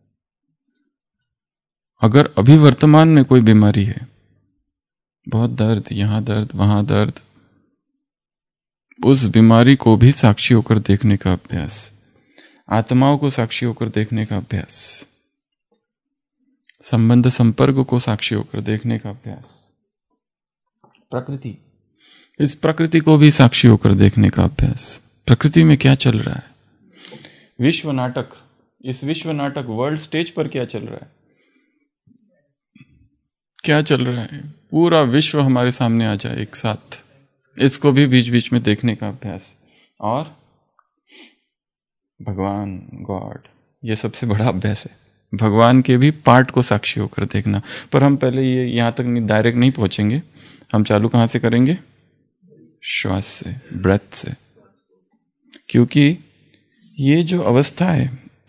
अगर अभी वर्तमान में कोई बीमारी है, बहुत दर्द, यहां दर्द, वहां दर्द, उस बीमारी को भी साक्षी होकर देखने का अभ्यास। आत्माओं को साक्षी होकर देखने का अभ्यास। संबंध संपर्क को साक्षी होकर देखने का अभ्यास। प्रकृति, इस प्रकृति को भी साक्षी होकर देखने का अभ्यास। प्रकृति में क्या चल रहा है? विश्व नाटक, इस विश्व नाटक वर्ल्ड स्टेज पर क्या चल रहा है? क्या चल रहा है? पूरा विश्व हमारे सामने आ जाए एक साथ, इसको भी बीच बीच में देखने का अभ्यास। और भगवान, गॉड, ये सबसे बड़ा अभ्यास है। भगवान के भी पार्ट को साक्षी होकर देखना। पर हम पहले ये यहां तक नहीं, डायरेक्ट नहीं पहुंचेंगे। हम चालू कहां से करेंगे? श्वास से, ब्रेथ से। क्योंकि ये जो अवस्था है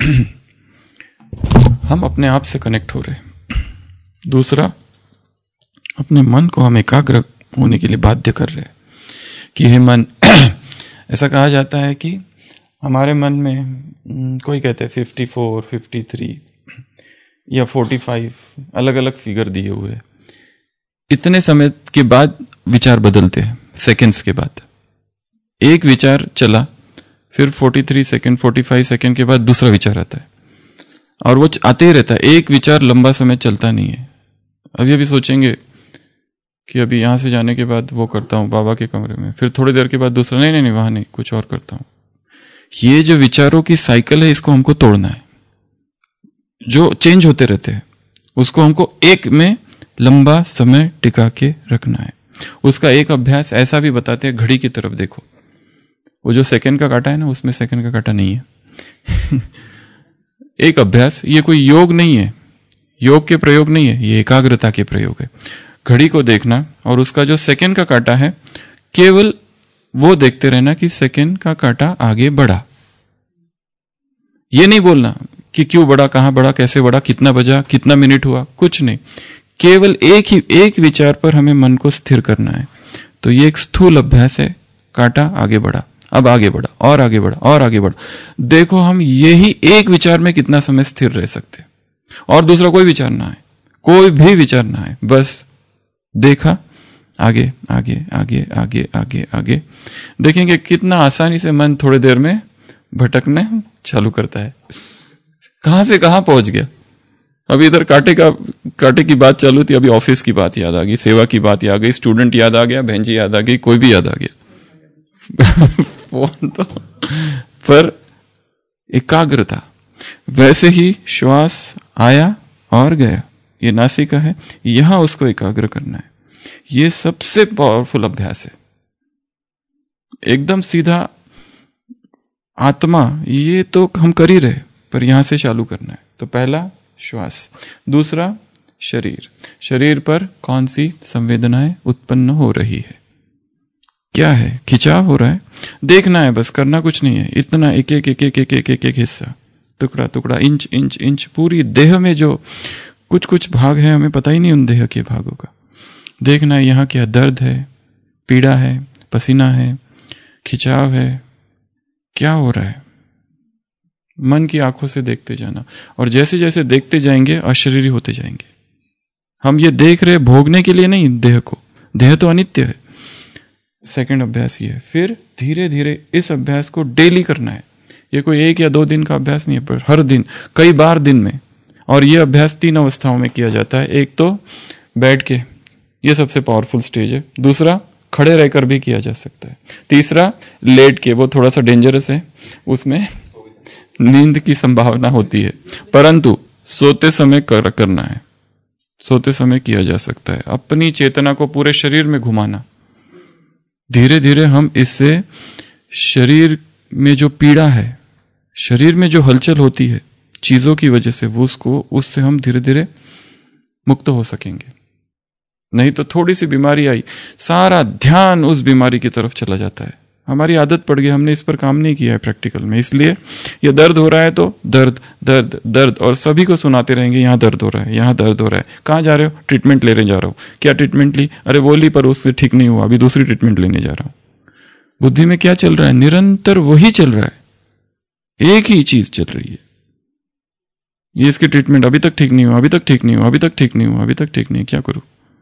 हम अपने आप से कनेक्ट हो रहे। दूसरा, अपने मन को हम एकाग्र होने के लिए बाध्य कर रहे हैं कि हे मन, ऐसा कहा जाता है कि हमारे मन में, कोई कहते हैं फिफ्टी फोर, फिफ्टी थ्री, या फोर्टी फाइव, अलग अलग फिगर दिए हुए हैं। इतने समय के बाद विचार बदलते हैं, सेकंड्स के बाद। एक विचार चला, फिर तैंतालीस सेकंड, पैंतालीस सेकंड के बाद दूसरा विचार आता है, और वो आते ही रहता है। एक विचार लंबा समय चलता नहीं है। अभी अभी सोचेंगे कि अभी यहां से जाने के बाद वो करता हूं बाबा के कमरे में, फिर थोड़ी देर के बाद दूसरा, नहीं नहीं नहीं वहां नहीं, कुछ और करता हूं। ये जो विचारों की साइकिल है, इसको हमको तोड़ना है। जो चेंज होते रहते हैं उसको हमको एक में लंबा समय टिका के रखना है। उसका एक अभ्यास ऐसा भी बताते हैं, घड़ी की तरफ देखो, वो जो सेकंड का कांटा है ना, उसमें सेकंड का कांटा नहीं है। एक अभ्यास, ये कोई योग नहीं है, योग के प्रयोग नहीं है, ये एकाग्रता के प्रयोग है। घड़ी को देखना और उसका जो सेकंड का कांटा है, केवल वो देखते रहना कि सेकंड का कांटा आगे बढ़ा। ये नहीं बोलना कि क्यों बढ़ा, कहां बढ़ा, कैसे बढ़ा, कितना बजा, कितना मिनट हुआ, कुछ नहीं। केवल एक ही एक विचार पर हमें मन को स्थिर करना है। तो ये एक स्थूल अभ्यास है। कांटा आगे बढ़ा, अब आगे बढ़ा, और आगे बढ़ा, और आगे बढ़ा। देखो हम यही एक विचार में कितना समय स्थिर रह सकते, और दूसरा कोई विचार ना आए, कोई भी विचार ना आए, बस देखा, आगे आगे आगे आगे आगे आगे। देखेंगे कितना आसानी से मन थोड़ी देर में भटकने चालू करता है, कहां से कहां पहुंच गया। अभी इधर कांटे का कांटे की बात चालू थी, अभी ऑफिस की बात याद आ गई, सेवा की बात याद आ गई, स्टूडेंट याद आ गया, बहन जी याद आ गई, कोई भी याद आ गया। फोन तो पर एकाग्रता। वैसे ही श्वास आया और गया, ये नासिका है, यहां उसको एकाग्र करना है। ये सबसे पावरफुल अभ्यास है। एकदम सीधा आत्मा, ये तो हम कर ही रहे, पर यहां से चालू करना है। तो पहला श्वास, दूसरा शरीर, शरीर पर कौन सी संवेदनाएं उत्पन्न हो रही है, क्या है, खिंचाव हो रहा है, देखना है, बस करना कुछ नहीं है। इतना एक एक एक एक एक एक एक एक हिस्सा, टुकड़ा टुकड़ा, इंच इंच इंच, पूरी देह में जो कुछ कुछ भाग है, हमें पता ही नहीं उन देह के भागों का। देखना है यहाँ क्या दर्द है, पीड़ा है, पसीना है, खिंचाव है, क्या हो रहा है। मन की आंखों से देखते जाना, और जैसे जैसे देखते जाएंगे अशरीरी होते जाएंगे। हम ये देख रहे भोगने के लिए नहीं देह को, देह तो अनित्य है। सेकंड अभ्यास ये है। फिर धीरे धीरे इस अभ्यास को डेली करना है। ये कोई एक या दो दिन का अभ्यास नहीं है, पर हर दिन, कई बार दिन में। और ये अभ्यास तीन अवस्थाओं में किया जाता है। एक तो बैठ के, ये सबसे पावरफुल स्टेज है। दूसरा खड़े रहकर भी किया जा सकता है। तीसरा लेट के, वो थोड़ा सा डेंजरस है, उसमें नींद की संभावना होती है, परंतु सोते समय कर, करना है। सोते समय किया जा सकता है। अपनी चेतना को पूरे शरीर में घुमाना। धीरे धीरे हम इससे शरीर में जो पीड़ा है, शरीर में जो हलचल होती है चीजों की वजह से, वो उसको उससे हम धीरे धीरे मुक्त हो सकेंगे। नहीं तो थोड़ी सी बीमारी आई, सारा ध्यान उस बीमारी की तरफ चला जाता है। हमारी आदत पड़ गई, हमने इस पर काम नहीं किया है प्रैक्टिकल में। इसलिए ये दर्द हो रहा है तो दर्द दर्द दर्द, और सभी को सुनाते रहेंगे यहाँ दर्द हो रहा है, यहाँ दर्द हो रहा है। कहाँ जा रहे हो? ट्रीटमेंट लेने जा रहा हूँ। क्या ट्रीटमेंट ली? अरे वो ली, पर उससे ठीक नहीं हुआ, अभी दूसरी ट्रीटमेंट लेने जा रहा हूँ। बुद्धि में क्या चल रहा है? निरंतर वही चल रहा है, एक ही चीज चल रही है। ये इसकी ट्रीटमेंट अभी तक ठीक नहीं हुआ, अभी तक ठीक नहीं हुआ, अभी तक ठीक नहीं हुआ, अभी तक ठीक नहीं, क्या करूं?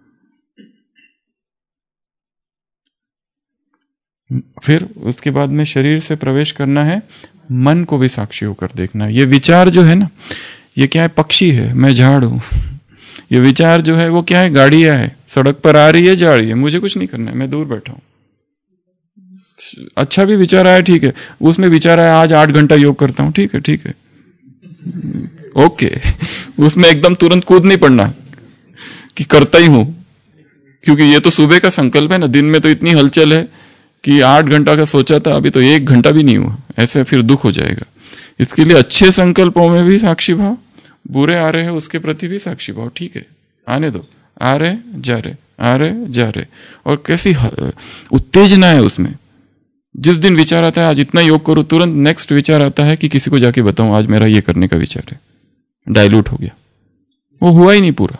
फिर उसके बाद में शरीर से प्रवेश करना है, मन को भी साक्षी होकर देखना है। ये विचार जो है ना, ये क्या है? पक्षी है, मैं झाड़ हूं। ये विचार जो है वो क्या है? गाड़ियां है, सड़क पर आ रही है, जा रही है, मुझे कुछ नहीं करना है, मैं दूर बैठा हूं। अच्छा भी विचार आया, ठीक है, उसमें विचार आया आज आठ घंटा योग करता हूं, ठीक है ठीक है, ओके। उसमें एकदम तुरंत कूद नहीं पड़ना कि करता ही हूं, क्योंकि ये तो सुबह का संकल्प है ना। दिन में तो इतनी हलचल है कि आठ घंटा का सोचा था, अभी तो एक घंटा भी नहीं हुआ, ऐसे फिर दुख हो जाएगा। इसके लिए अच्छे संकल्पों में भी साक्षी भाव, बुरे आ रहे हैं उसके प्रति भी साक्षी भाव, ठीक है, आने दो, आ रहे जा रहे, आ रहे जा रहे। और कैसी उत्तेजना है उसमें। जिस दिन विचार आता है आज इतना योग करूं, तुरंत नेक्स्ट विचार आता है कि किसी को जाके बताऊं आज मेरा ये करने का विचार है। डाइल्यूट हो गया, वो हुआ ही नहीं पूरा।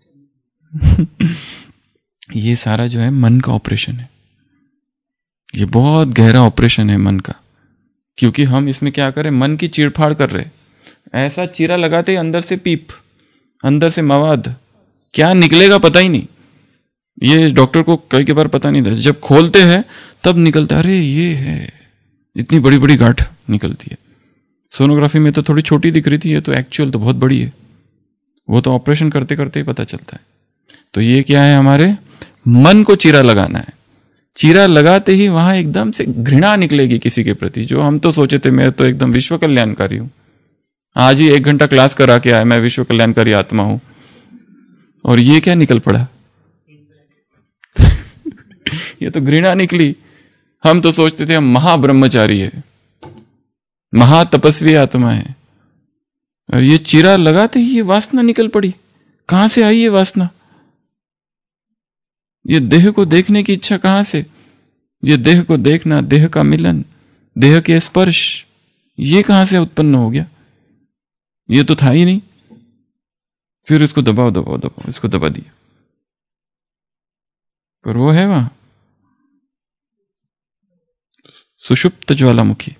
ये सारा जो है मन का ऑपरेशन है। ये बहुत गहरा ऑपरेशन है मन का, क्योंकि हम इसमें क्या करें, मन की चीरफाड़ कर रहे। ऐसा चीरा लगाते ही अंदर से पीप, अंदर से मवाद क्या निकलेगा पता ही नहीं। ये डॉक्टर को कई के बार पता नहीं था, जब खोलते हैं तब निकलता, अरे ये है, इतनी बड़ी बड़ी गांठ निकलती है। सोनोग्राफी में तो थोड़ी छोटी दिख रही थी, ये तो एक्चुअल तो बहुत बड़ी है, वो तो ऑपरेशन करते करते ही पता चलता है। तो ये क्या है, हमारे मन को चीरा लगाना है। चीरा लगाते ही वहां एकदम से घृणा निकलेगी किसी के प्रति, जो हम तो सोचे थे मैं तो एकदम विश्व कल्याणकारी हूं, आज ही एक घंटा क्लास करा के आया, मैं विश्व कल्याणकारी आत्मा हूं, और ये क्या निकल पड़ा ये तो घृणा निकली। हम तो सोचते थे हम महाब्रह्मचारी है, महातपस्वी आत्मा है, और ये चीरा लगाते ही ये वासना निकल पड़ी। कहां से आई ये वासना? ये देह को देखने की इच्छा कहां से? ये देह को देखना, देह का मिलन, देह के स्पर्श, ये कहां से उत्पन्न हो गया? ये तो था ही नहीं। फिर इसको दबाओ दबाओ दबाओ, इसको दबा दिया, पर वो है वहां सुषुप्त ज्वालामुखी।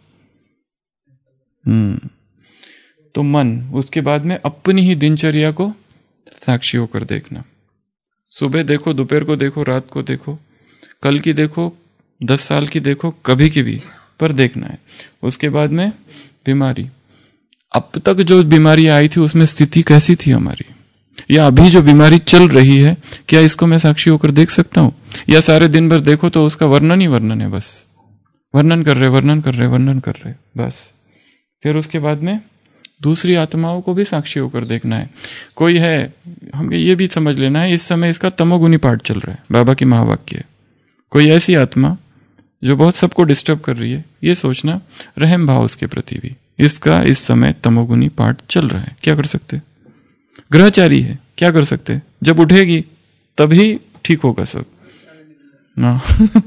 हम्म तो मन, उसके बाद में अपनी ही दिनचर्या को साक्षी होकर देखना। सुबह देखो, दोपहर को देखो, रात को देखो, कल की देखो, दस साल की देखो, कभी की भी, पर देखना है। उसके बाद में बीमारी, अब तक जो बीमारी आई थी उसमें स्थिति कैसी थी हमारी, या अभी जो बीमारी चल रही है, क्या इसको मैं साक्षी होकर देख सकता हूं? या सारे दिन भर देखो तो उसका वर्णन ही वर्णन है, बस वर्णन कर रहे वर्णन कर रहे वर्णन कर रहे बस। फिर उसके बाद में दूसरी आत्माओं को भी साक्षी होकर देखना है। कोई है, हमें ये भी समझ लेना है, इस समय इसका तमोगुनी पाठ चल रहा है, बाबा की महावाक्य है। कोई ऐसी आत्मा जो बहुत सबको डिस्टर्ब कर रही है, ये सोचना रहम भाव उसके प्रति भी, इसका इस समय तमोगुनी पाठ चल रहा है, क्या कर सकते? ग्रहचारी है, क्या कर सकते? जब उठेगी तभी ठीक होगा सब ना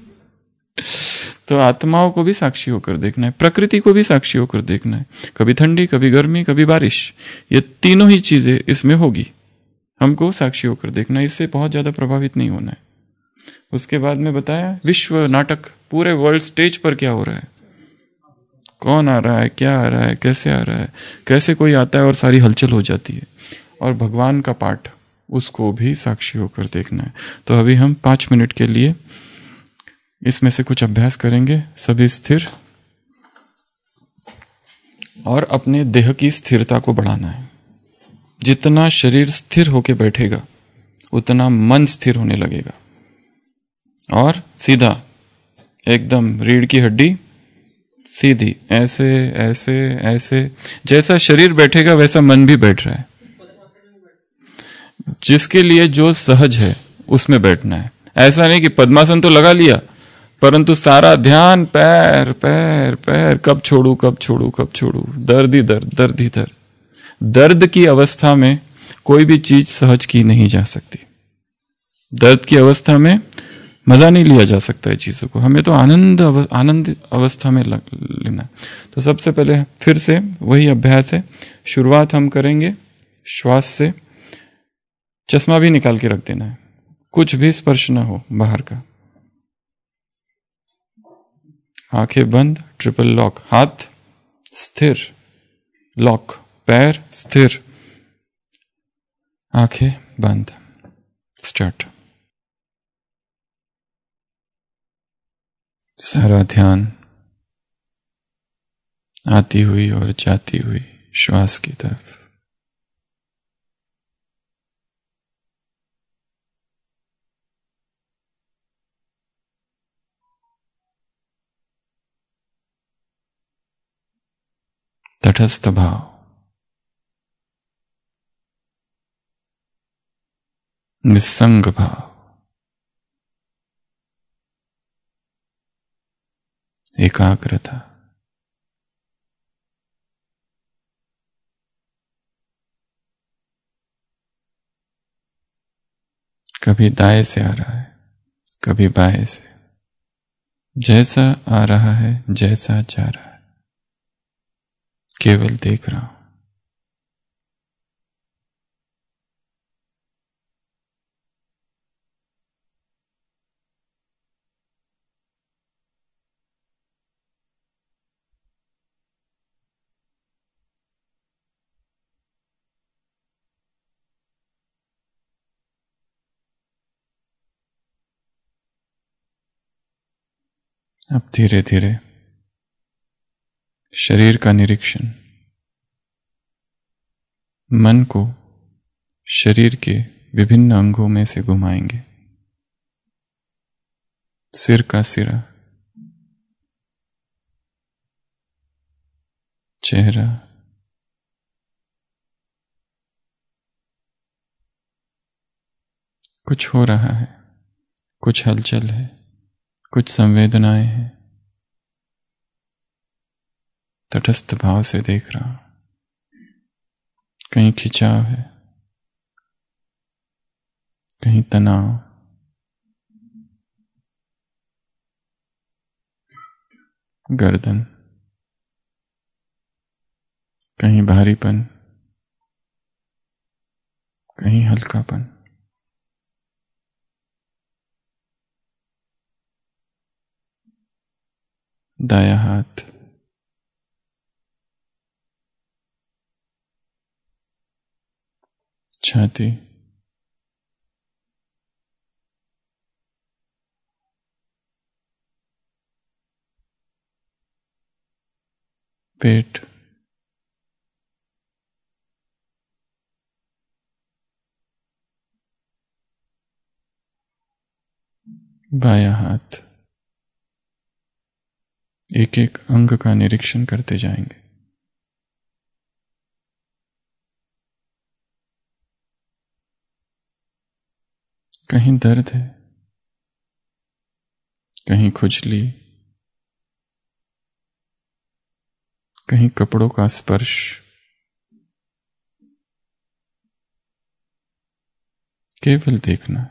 तो आत्माओं को भी साक्षी होकर देखना है, प्रकृति को भी साक्षी होकर देखना है। कभी ठंडी, कभी गर्मी, कभी बारिश, ये तीनों ही चीजें इसमें होगी, हमको साक्षी होकर देखना है। इससे बहुत ज्यादा प्रभावित नहीं होना है। उसके बाद में बताया विश्व नाटक, पूरे वर्ल्ड स्टेज पर क्या हो रहा है, कौन आ रहा है, क्या आ रहा है, कैसे आ रहा है, कैसे कोई आता है और सारी हलचल हो जाती है। और भगवान का पाठ, उसको भी साक्षी होकर देखना है। तो अभी हम पांच मिनट के लिए इसमें से कुछ अभ्यास करेंगे, सभी स्थिर, और अपने देह की स्थिरता को बढ़ाना है। जितना शरीर स्थिर होकर बैठेगा उतना मन स्थिर होने लगेगा, और सीधा एकदम रीढ़ की हड्डी सीधी, ऐसे ऐसे ऐसे, जैसा शरीर बैठेगा वैसा मन भी बैठ रहा है। जिसके लिए जो सहज है उसमें बैठना है। ऐसा नहीं कि पद्मासन तो लगा लिया परंतु सारा ध्यान पैर पैर पैर, कब छोड़ू कब छोड़ू कब छोड़ू, दर्द ही दर्द, दर्द ही दर्द। दर्द की अवस्था में कोई भी चीज सहज की नहीं जा सकती। दर्द की अवस्था में मजा नहीं लिया जा सकता है चीजों को, हमें तो आनंद अव, आनंद अवस्था में लेना। तो सबसे पहले फिर से वही अभ्यास है। शुरुआत हम करेंगे श्वास से। चश्मा भी निकाल के रख देना है, कुछ भी स्पर्श ना हो बाहर का। आंखें बंद, ट्रिपल लॉक, हाथ स्थिर, लॉक, पैर स्थिर, आंखें बंद, स्टार्ट। सारा ध्यान आती हुई और जाती हुई श्वास की तरफ। तटस्थ भाव, निस्संग भाव, एकाग्रता। कभी दाएं से आ रहा है, कभी बाएं से, जैसा आ रहा है, जैसा जा रहा है, केवल देख रहा हूं। अब धीरे धीरे शरीर का निरीक्षण, मन को शरीर के विभिन्न अंगों में से घुमाएंगे। सिर का सिरा, चेहरा, कुछ हो रहा है, कुछ हलचल है, कुछ संवेदनाएं हैं, तटस्थ भाव से देख रहा हूं। कहीं खिंचाव है, कहीं तनाव, गर्दन, कहीं भारीपन, कहीं हल्कापन। दायां हाथ, छाती, पेट, बायां हाथ। एक एक अंग का निरीक्षण करते जाएंगे। कहीं दर्द है, कहीं खुजली, कहीं कपड़ों का स्पर्श, केवल देखना।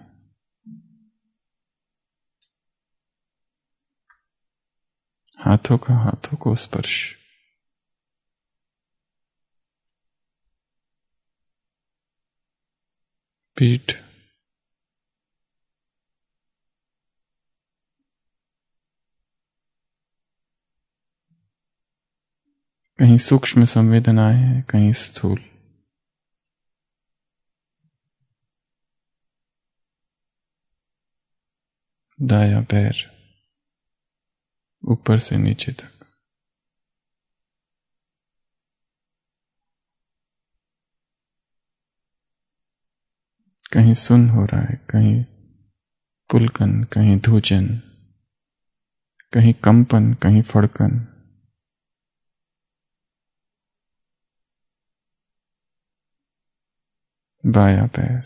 हाथों का हाथों को स्पर्श, पीठ, कहीं सूक्ष्म संवेदनाएं हैं, कहीं स्थूल। दायां पैर ऊपर से नीचे तक, कहीं सुन्न हो रहा है, कहीं पुलकन, कहीं धूजन, कहीं कंपन, कहीं फड़कन। बायां पैर,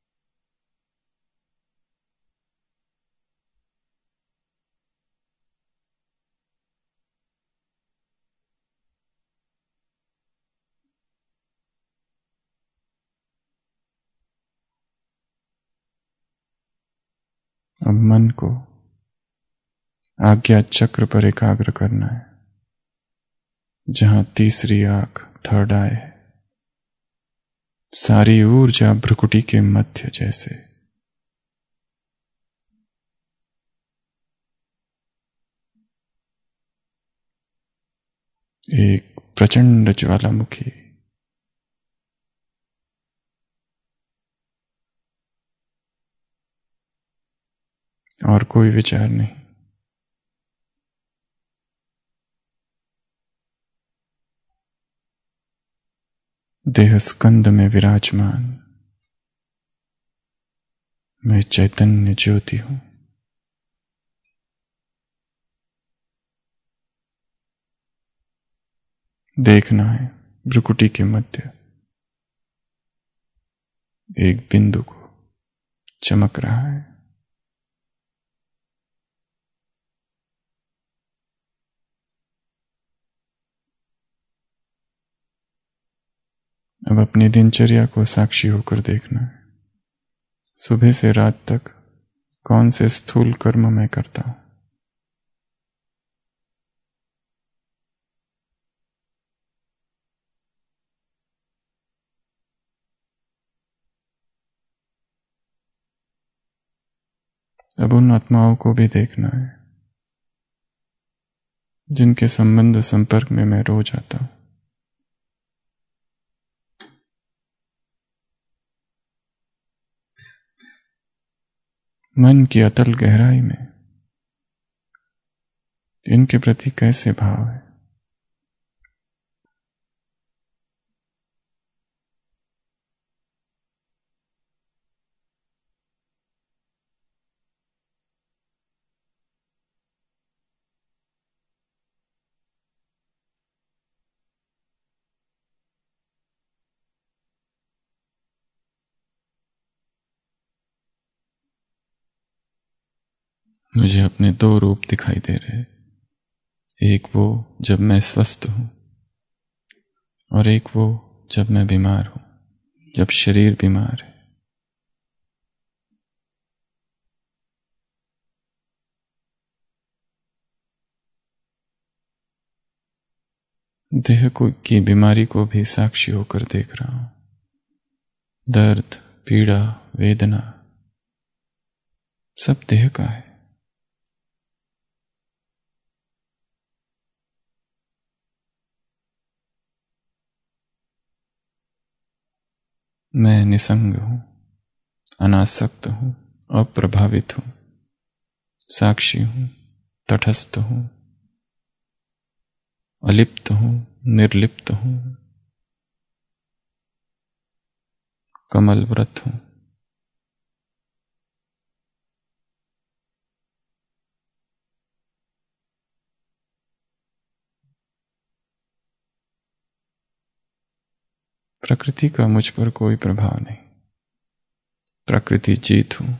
अब मन को आज्ञा चक्र पर एकाग्र करना है, जहां तीसरी आंख, थर्ड आई है। सारी ऊर्जा भ्रुकुटी के मध्य जैसे। एक प्रचंड ज्वालामुखी, और कोई विचार नहीं। देह स्कंद में विराजमान मैं चैतन्य ज्योति हूं। देखना है भ्रुकुटी के मध्य एक बिंदु को, चमक रहा है। अब अपनी दिनचर्या को साक्षी होकर देखना है, सुबह से रात तक कौन से स्थूल कर्म मैं करता हूं। अब उन आत्माओं को भी देखना है जिनके संबंध संपर्क में मैं रोज आता हूं। मन की अतल गहराई में इनके प्रति कैसे भाव है? मुझे अपने दो रूप दिखाई दे रहे, एक वो जब मैं स्वस्थ हूं और एक वो जब मैं बीमार हूं, जब शरीर बीमार है। देह को की बीमारी को भी साक्षी होकर देख रहा हूं। दर्द, पीड़ा, वेदना सब देह का है। मैं निसंग हूं, अनासक्त हूं, अप्रभावित हूं, साक्षी हूं, तटस्थ हूं, अलिप्त हूं, निर्लिप्त हूं, कमलव्रत हूं। प्रकृति का मुझ पर कोई प्रभाव नहीं। प्रकृति जीत हूं।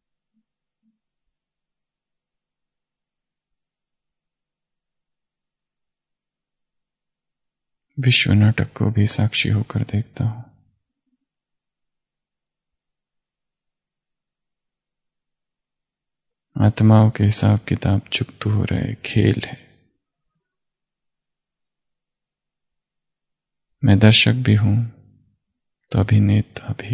विश्व नाटक को भी साक्षी होकर देखता हूं। आत्माओं के हिसाब किताब चुकते हो रहे खेल है। मैं दर्शक भी हूं तो अभिनेता भी।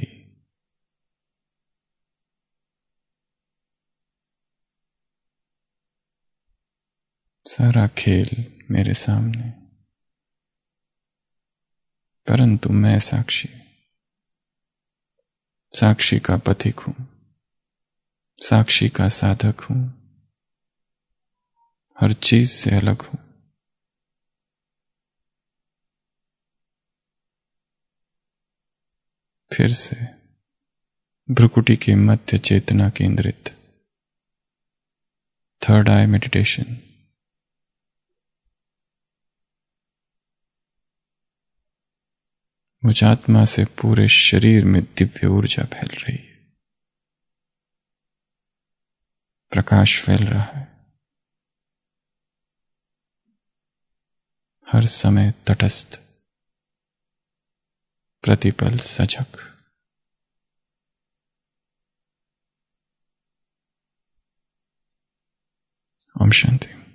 सारा खेल मेरे सामने, परंतु मैं साक्षी साक्षी का पथिक हूं, साक्षी का साधक हूं, हर चीज से अलग हूं। फिर से भ्रुकुटी के मध्य चेतना केंद्रित थर्ड आई मेडिटेशन। मुझ आत्मा से पूरे शरीर में दिव्य ऊर्जा फैल रही है, प्रकाश फैल रहा है। हर समय तटस्थ, प्रतिपल सजग। ओम शांति।